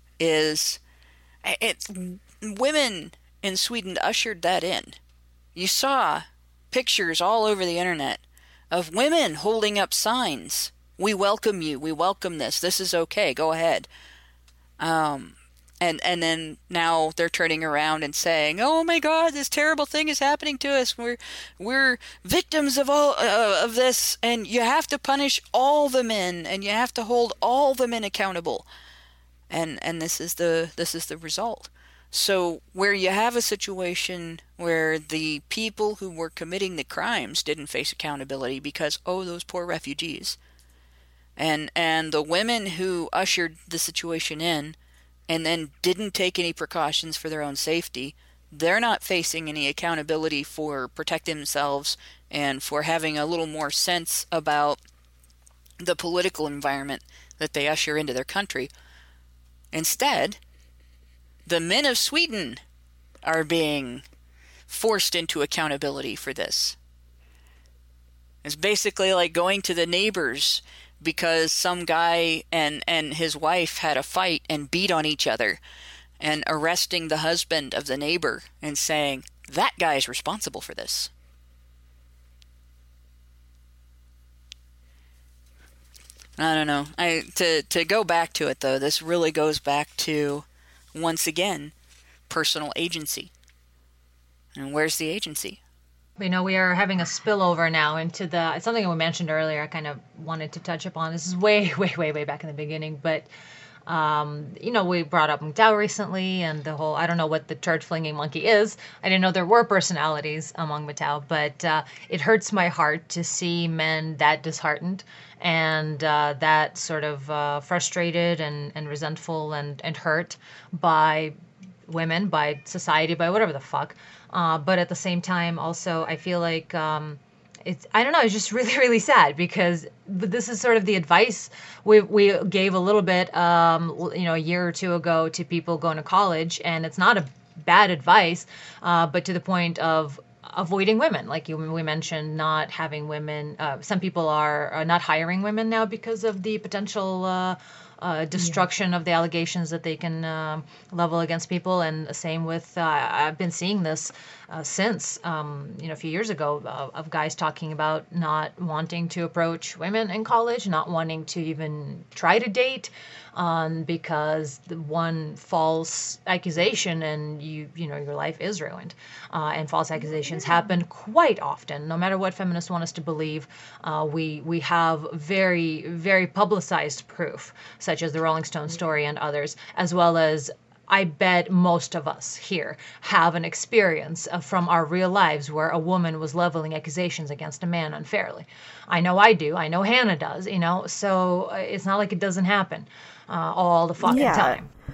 is it's women in Sweden ushered that in. You saw pictures all over the internet of women holding up signs. We welcome you. We welcome this. This is okay. Go ahead. Um, and and then now they're turning around and saying, "Oh my God, this terrible thing is happening to us. We're we're victims of all uh, of this, and you have to punish all the men, and you have to hold all the men accountable." And and this is the this is the result. So where you have a situation where the people who were committing the crimes didn't face accountability because, oh, those poor refugees, and and the women who ushered the situation in and then didn't take any precautions for their own safety, they're not facing any accountability for protecting themselves and for having a little more sense about the political environment that they usher into their country. Instead, the men of Sweden are being forced into accountability for this. It's basically like going to the neighbors because some guy and, and his wife had a fight and beat on each other, and arresting the husband of the neighbor and saying, that guy is responsible for this. I don't know. I to to go back to it, though, this really goes back to, once again, personal agency. And where's the agency? You know, we are having a spillover now into the, it's something we mentioned earlier, I kind of wanted to touch upon. This is way, way, way, way back in the beginning, but, um, you know, we brought up MGTOW recently, and the whole, I don't know what the church-flinging monkey is. I didn't know there were personalities among MGTOW, but uh, it hurts my heart to see men that disheartened and uh, that sort of uh, frustrated and, and resentful and, and hurt by women, by society, by whatever the fuck. Uh, but at the same time, also, I feel like um, it's, I don't know, it's just really, really sad, because this is sort of the advice we we gave a little bit, um, you know, a year or two ago to people going to college, and it's not a bad advice, uh, but to the point of avoiding women, like you, we mentioned, not having women. Uh, some people are, are not hiring women now because of the potential uh, uh, destruction yeah. of the allegations that they can uh, level against people. And the same with, uh, I've been seeing this uh, since, um, you know, a few years ago, uh, of guys talking about not wanting to approach women in college, not wanting to even try to date, um, because the one false accusation and you, you know, your life is ruined. Uh, and false accusations happen quite often, no matter what feminists want us to believe. Uh, we we have very, very publicized proof, such as the Rolling Stone story and others, as well as I bet most of us here have an experience uh, from our real lives where a woman was leveling accusations against a man unfairly. I know I do. I know Hannah does, you know, so uh, it's not like it doesn't happen uh, all the fucking yeah. time.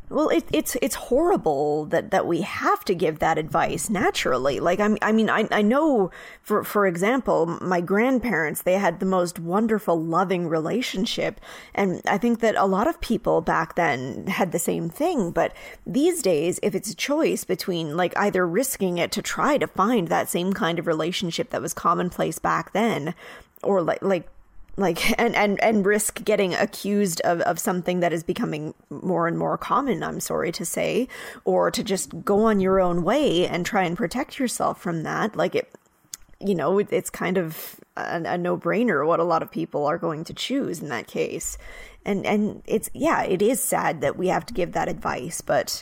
Well, it, it's it's horrible that, that we have to give that advice naturally. Like, I, I mean, I, I know, for for example, my grandparents, they had the most wonderful, loving relationship. And I think that a lot of people back then had the same thing. But these days, if it's a choice between, like, either risking it to try to find that same kind of relationship that was commonplace back then, or like like Like, and, and, and risk getting accused of, of something that is becoming more and more common, I'm sorry to say, or to just go on your own way and try and protect yourself from that. Like, it, you know, it, it's kind of a, a no-brainer what a lot of people are going to choose in that case. And, and it's, yeah, it is sad that we have to give that advice, but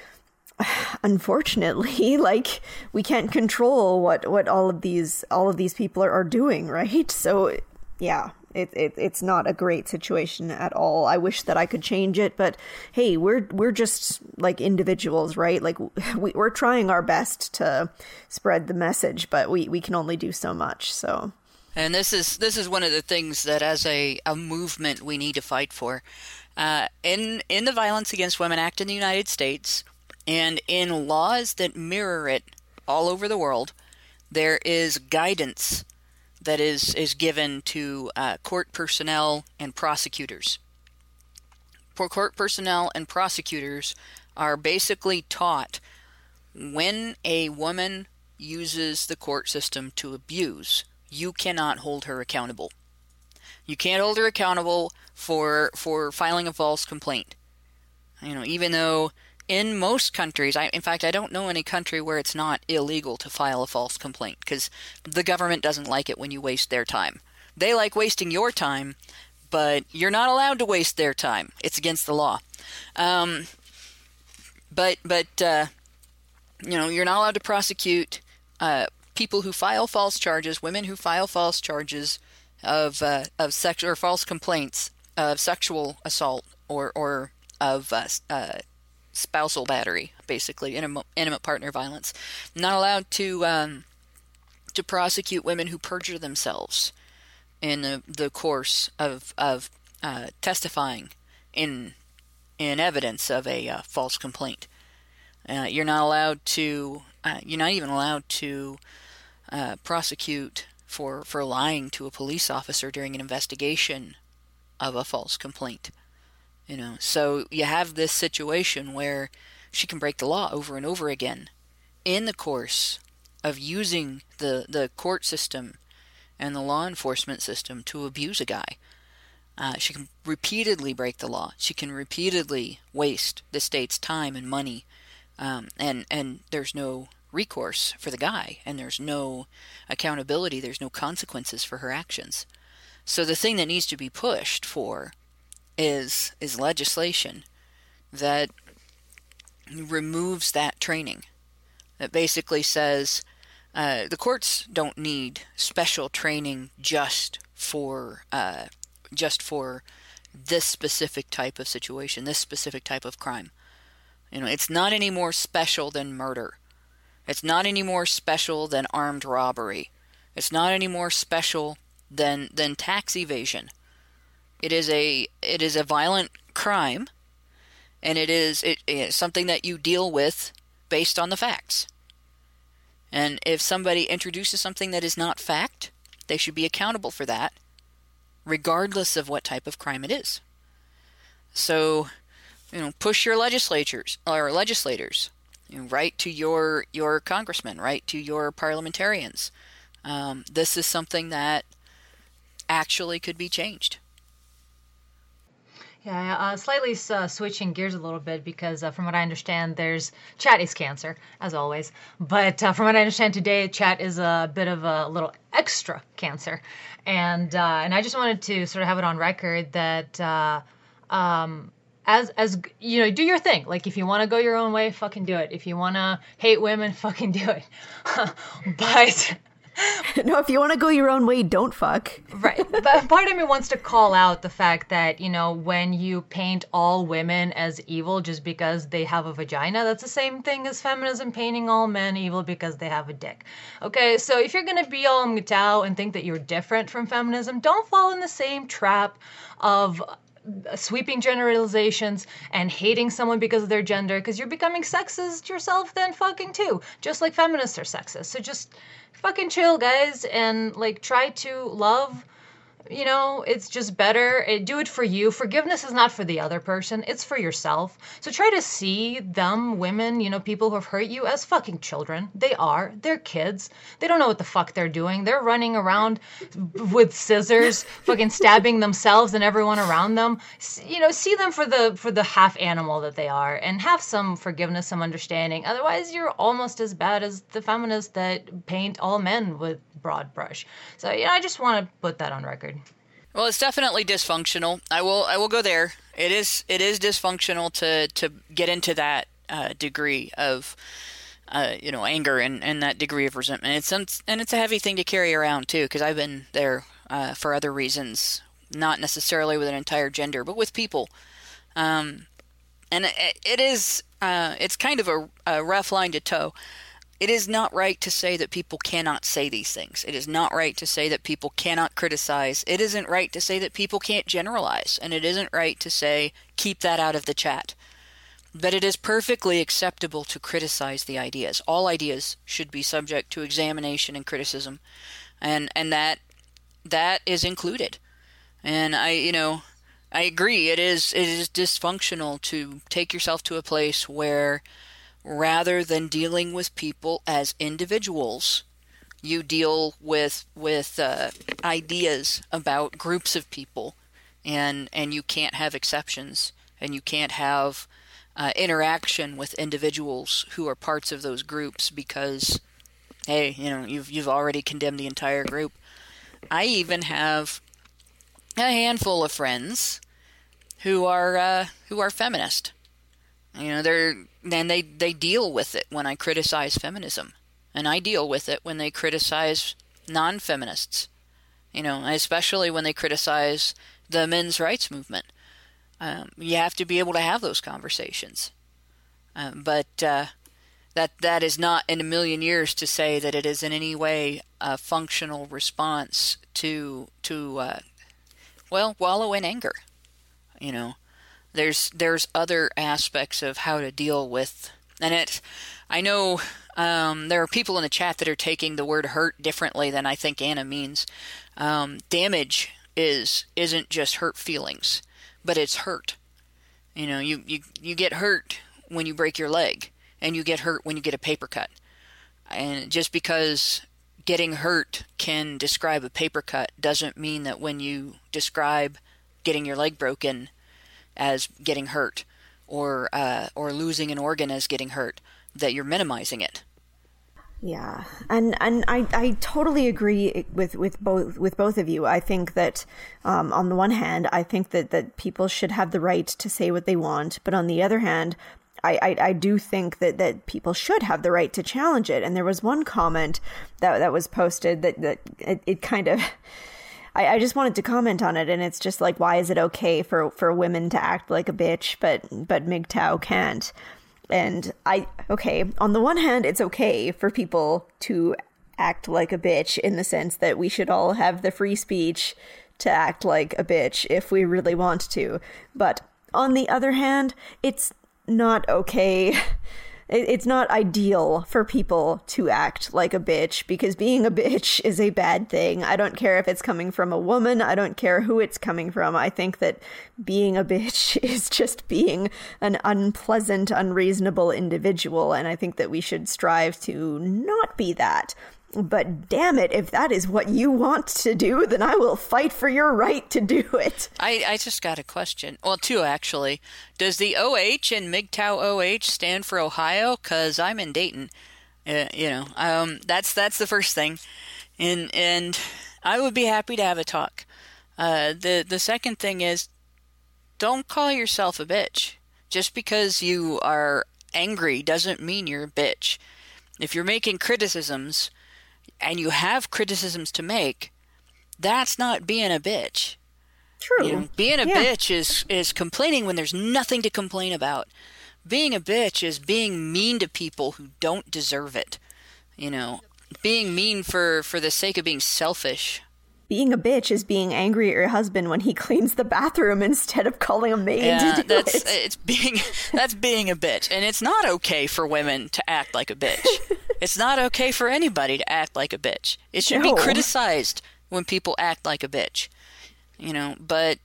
unfortunately, like, we can't control what, what all of these, all of these people are, are doing, right? So, yeah. It, it it's not a great situation at all. I wish that I could change it, but hey, we're we're just like individuals, right? Like we, we're trying our best to spread the message, but we, we can only do so much. So, and this is this is one of the things that, as a, a movement, we need to fight for. Uh, in in the Violence Against Women Act in the United States, and in laws that mirror it all over the world, there is guidance that is, is given to uh, court personnel and prosecutors. For court personnel and prosecutors are basically taught when a woman uses the court system to abuse, you cannot hold her accountable. You can't hold her accountable for for filing a false complaint. You know, even though in most countries, I, in fact, I don't know any country where it's not illegal to file a false complaint, because the government doesn't like it when you waste their time. They like wasting your time, but you're not allowed to waste their time. It's against the law. Um, but, but uh, you know, you're not allowed to prosecute uh, people who file false charges, women who file false charges of uh, of sex or false complaints of sexual assault or or of uh, uh, spousal battery, basically intimate, intimate partner violence. Not allowed to um, to prosecute women who perjure themselves in the, the course of of uh, testifying in in evidence of a uh, false complaint. Uh, you're not allowed to. Uh, you're not even allowed to uh, prosecute for for lying to a police officer during an investigation of a false complaint. You know, so you have this situation where she can break the law over and over again in the course of using the, the court system and the law enforcement system to abuse a guy. Uh, she can repeatedly break the law. She can repeatedly waste the state's time and money, um, and, and there's no recourse for the guy, and there's no accountability, there's no consequences for her actions. So the thing that needs to be pushed for is is legislation that removes that training, that basically says uh, the courts don't need special training just for uh, just for this specific type of situation, this specific type of crime. You know, it's not any more special than murder. It's not any more special than armed robbery. It's not any more special than than tax evasion. It is a it is a violent crime, and it is it is something that you deal with based on the facts. And if somebody introduces something that is not fact, they should be accountable for that, regardless of what type of crime it is. So, you know, push your legislatures or legislators, you know, write to your your congressmen, write to your parliamentarians. Um, this is something that actually could be changed. Yeah, uh, slightly uh, switching gears a little bit because uh, from what I understand, there's chat is cancer, as always. But uh, from what I understand today, chat is a bit of a little extra cancer. And uh, and I just wanted to sort of have it on record that uh, um, as, as you know, do your thing. Like, if you want to go your own way, fucking do it. If you want to hate women, fucking do it. But... No, if you want to go your own way, don't fuck. Right. But part of me wants to call out the fact that, you know, when you paint all women as evil just because they have a vagina, that's the same thing as feminism painting all men evil because they have a dick. Okay, so if you're going to be all mutao and think that you're different from feminism, don't fall in the same trap of sweeping generalizations and hating someone because of their gender, because you're becoming sexist yourself then fucking too. Just like feminists are sexist. So just fucking chill, guys, and like try to love. You know, it's just better. It, do it for you. Forgiveness is not for the other person. It's for yourself. So try to see them, women, you know, people who have hurt you as fucking children. They are. They're kids. They don't know what the fuck they're doing. They're running around with scissors, fucking stabbing themselves and everyone around them. You know, see them for the for the half animal that they are and have some forgiveness, some understanding. Otherwise, you're almost as bad as the feminists that paint all men with broad brush. So, you know, I just want to put that on record. Well, it's definitely dysfunctional. I will I will go there. It is it is dysfunctional to, to get into that uh, degree of uh, you know anger and, and that degree of resentment. It's and it's a heavy thing to carry around too, because I've been there uh, for other reasons, not necessarily with an entire gender, but with people. Um, and it, it is uh, it's kind of a, a rough line to toe. It is not right to say that people cannot say these things. It is not right to say that people cannot criticize. It isn't right to say that people can't generalize. And it isn't right to say, keep that out of the chat. But it is perfectly acceptable to criticize the ideas. All ideas should be subject to examination and criticism. And and that that is included. And I, you know, I agree. It is it is dysfunctional to take yourself to a place where rather than dealing with people as individuals, you deal with with uh, ideas about groups of people, and and you can't have exceptions, and you can't have uh, interaction with individuals who are parts of those groups because, hey, you know, you've you've already condemned the entire group. I even have a handful of friends who are uh, who are feminist. You know, they're and they, they deal with it when I criticize feminism. And I deal with it when they criticize non-feminists. You know, especially when they criticize the men's rights movement. Um, you have to be able to have those conversations. Um, but uh, that that is not in a million years to say that it is in any way a functional response to, to uh, well, wallow in anger. You know. There's there's other aspects of how to deal with, and it. I know um, there are people in the chat that are taking the word hurt differently than I think Anna means. Um, damage is isn't just hurt feelings, but it's hurt. You know, you, you you get hurt when you break your leg, and you get hurt when you get a paper cut. And just because getting hurt can describe a paper cut doesn't mean that when you describe getting your leg broken as getting hurt, or uh, or losing an organ as getting hurt, that you're minimizing it. Yeah, and and I, I totally agree with, with both with both of you. I think that um, on the one hand, I think that, that people should have the right to say what they want, but on the other hand, I, I, I do think that, that people should have the right to challenge it. And there was one comment that that was posted that that it, it kind of. I, I just wanted to comment on it, and it's just like, why is it okay for, for women to act like a bitch, but but M G T O W can't? And I, okay, on the one hand, it's okay for people to act like a bitch in the sense that we should all have the free speech to act like a bitch if we really want to. But on the other hand, it's not okay. It's not ideal for people to act like a bitch, because being a bitch is a bad thing. I don't care if it's coming from a woman. I don't care who it's coming from. I think that being a bitch is just being an unpleasant, unreasonable individual. And I think that we should strive to not be that. But damn it, if that is what you want to do, then I will fight for your right to do it. I, I just got a question. Well, two, actually. Does the O H in M G T O W O H stand for Ohio? Because I'm in Dayton. Uh, you know, um, that's that's the first thing. And and I would be happy to have a talk. Uh, the, the second thing is, don't call yourself a bitch. Just because you are angry doesn't mean you're a bitch. If you're making criticisms, and you have criticisms to make, that's not being a bitch. True. You know, being a yeah. bitch is, is complaining when there's nothing to complain about. Being a bitch is being mean to people who don't deserve it. You know, being mean for, for the sake of being selfish being a bitch is being angry at your husband when he cleans the bathroom instead of calling a maid yeah, to do that's, it. It's being, that's being a bitch. And it's not okay for women to act like a bitch. It's not okay for anybody to act like a bitch. It should No. be criticized when people act like a bitch. You know, but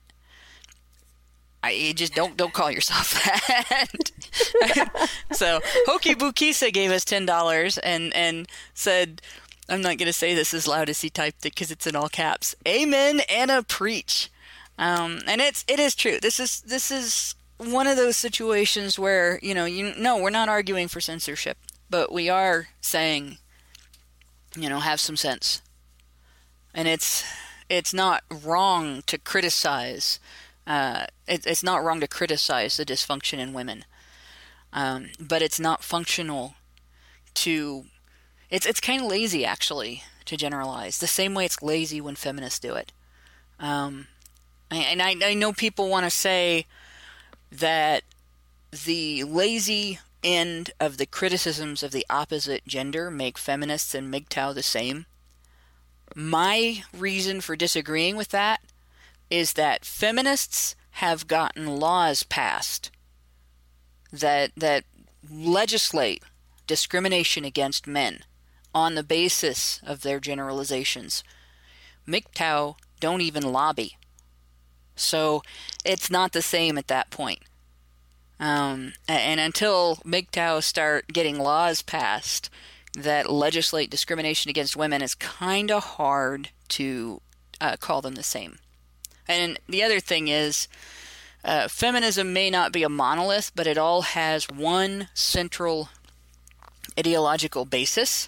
I you just don't don't call yourself that. So Hoki Bukisa gave us ten dollars and, and said, I'm not going to say this as loud as he typed it because it's in all caps. Amen, Anna, preach. Um, and it's it is true. This is this is one of those situations where, you know, you no, we're not arguing for censorship, but we are saying, you know, have some sense. And it's it's not wrong to criticize. Uh, it, it's not wrong to criticize the dysfunction in women, um, but it's not functional to. It's it's kind of lazy, actually, to generalize. The same way it's lazy when feminists do it. Um, and I, I know people want to say that the lazy end of the criticisms of the opposite gender make feminists and M G T O W the same. My reason for disagreeing with that is that feminists have gotten laws passed that that legislate discrimination against men on the basis of their generalizations. M G T O W don't even lobby. So it's not the same at that point. Um, and until M G T O W start getting laws passed that legislate discrimination against women, it's kind of hard to uh, call them the same. And the other thing is, uh, feminism may not be a monolith, but it all has one central ideological basis.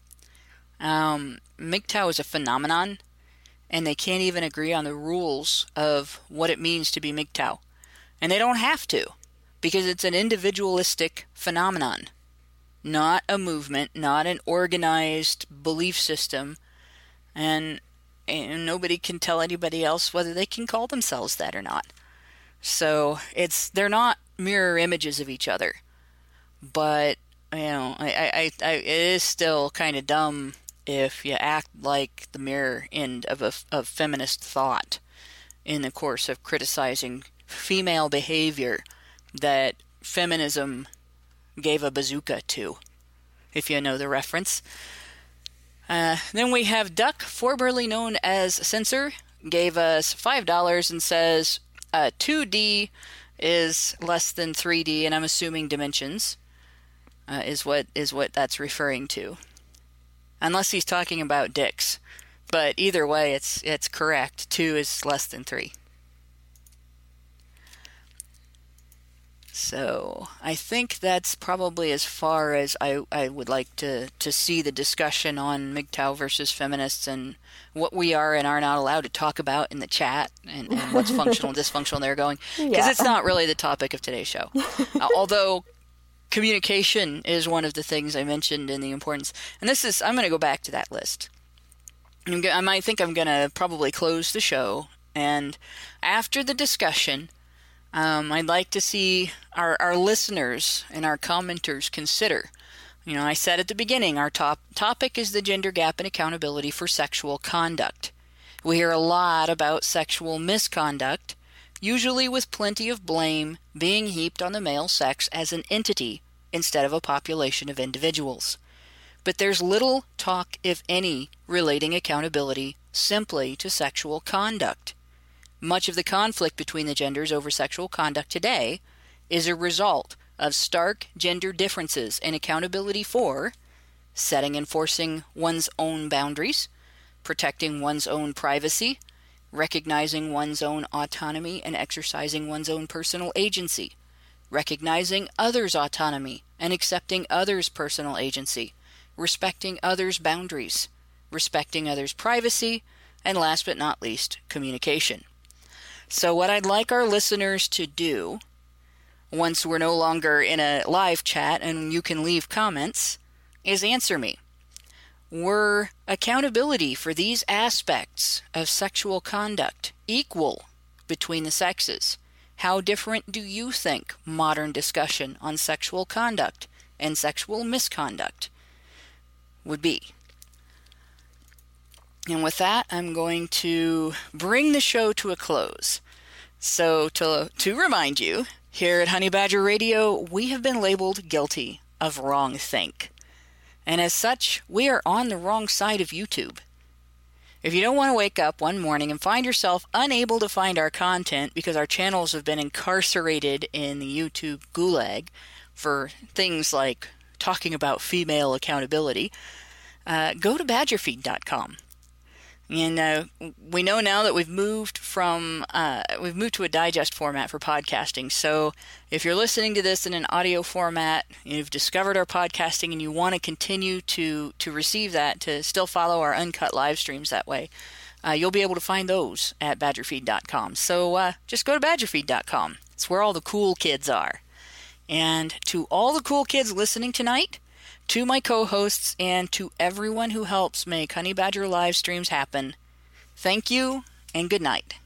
Um, M G T O W is a phenomenon, and they can't even agree on the rules of what it means to be M G T O W. And they don't have to, because it's an individualistic phenomenon, not a movement, not an organized belief system, and, and nobody can tell anybody else whether they can call themselves that or not. So it's they're not mirror images of each other, but you know, I, I, I it is still kind of dumb if you act like the mirror end of a of feminist thought in the course of criticizing female behavior that feminism gave a bazooka to, if you know the reference. Uh, then we have Duck, formerly known as Censor, gave us five dollars and says uh, two D is less than three D, and I'm assuming dimensions uh, is what is what that's referring to. Unless he's talking about dicks. But either way, it's it's correct. two is less than three. So I think that's probably as far as I, I would like to, to see the discussion on M G T O W versus feminists and what we are and are not allowed to talk about in the chat and, and what's functional and dysfunctional they're going. Because Yeah. it's not really the topic of today's show. uh, although communication is one of the things I mentioned in the importance. And this is, I'm going to go back to that list. I'm go- I might think I'm going to probably close the show. And after the discussion, Um, I'd like to see our, our listeners and our commenters consider. You know, I said at the beginning, our top topic is the gender gap in accountability for sexual conduct. We hear a lot about sexual misconduct, usually with plenty of blame being heaped on the male sex as an entity instead of a population of individuals. But there's little talk, if any, relating accountability simply to sexual conduct. Much of the conflict between the genders over sexual conduct today is a result of stark gender differences in accountability for setting and enforcing one's own boundaries, protecting one's own privacy, recognizing one's own autonomy and exercising one's own personal agency, recognizing others' autonomy and accepting others' personal agency, respecting others' boundaries, respecting others' privacy, and last but not least, communication. So what I'd like our listeners to do, once we're no longer in a live chat and you can leave comments, is answer me. Were accountability for these aspects of sexual conduct equal between the sexes? How different do you think modern discussion on sexual conduct and sexual misconduct would be? And with that, I'm going to bring the show to a close. So to, to remind you, here at Honey Badger Radio, we have been labeled guilty of wrongthink. And as such, we are on the wrong side of YouTube. If you don't want to wake up one morning and find yourself unable to find our content because our channels have been incarcerated in the YouTube gulag for things like talking about female accountability, uh, go to badger feed dot com. And uh, we know now that we've moved from uh, we've moved to a digest format for podcasting. So if you're listening to this in an audio format, you've discovered our podcasting, and you want to continue to to receive that, to still follow our uncut live streams that way, uh, you'll be able to find those at badger feed dot com. So uh, just go to badger feed dot com. It's where all the cool kids are. And to all the cool kids listening tonight, to my co-hosts, and to everyone who helps make Honey Badger live streams happen, thank you and good night.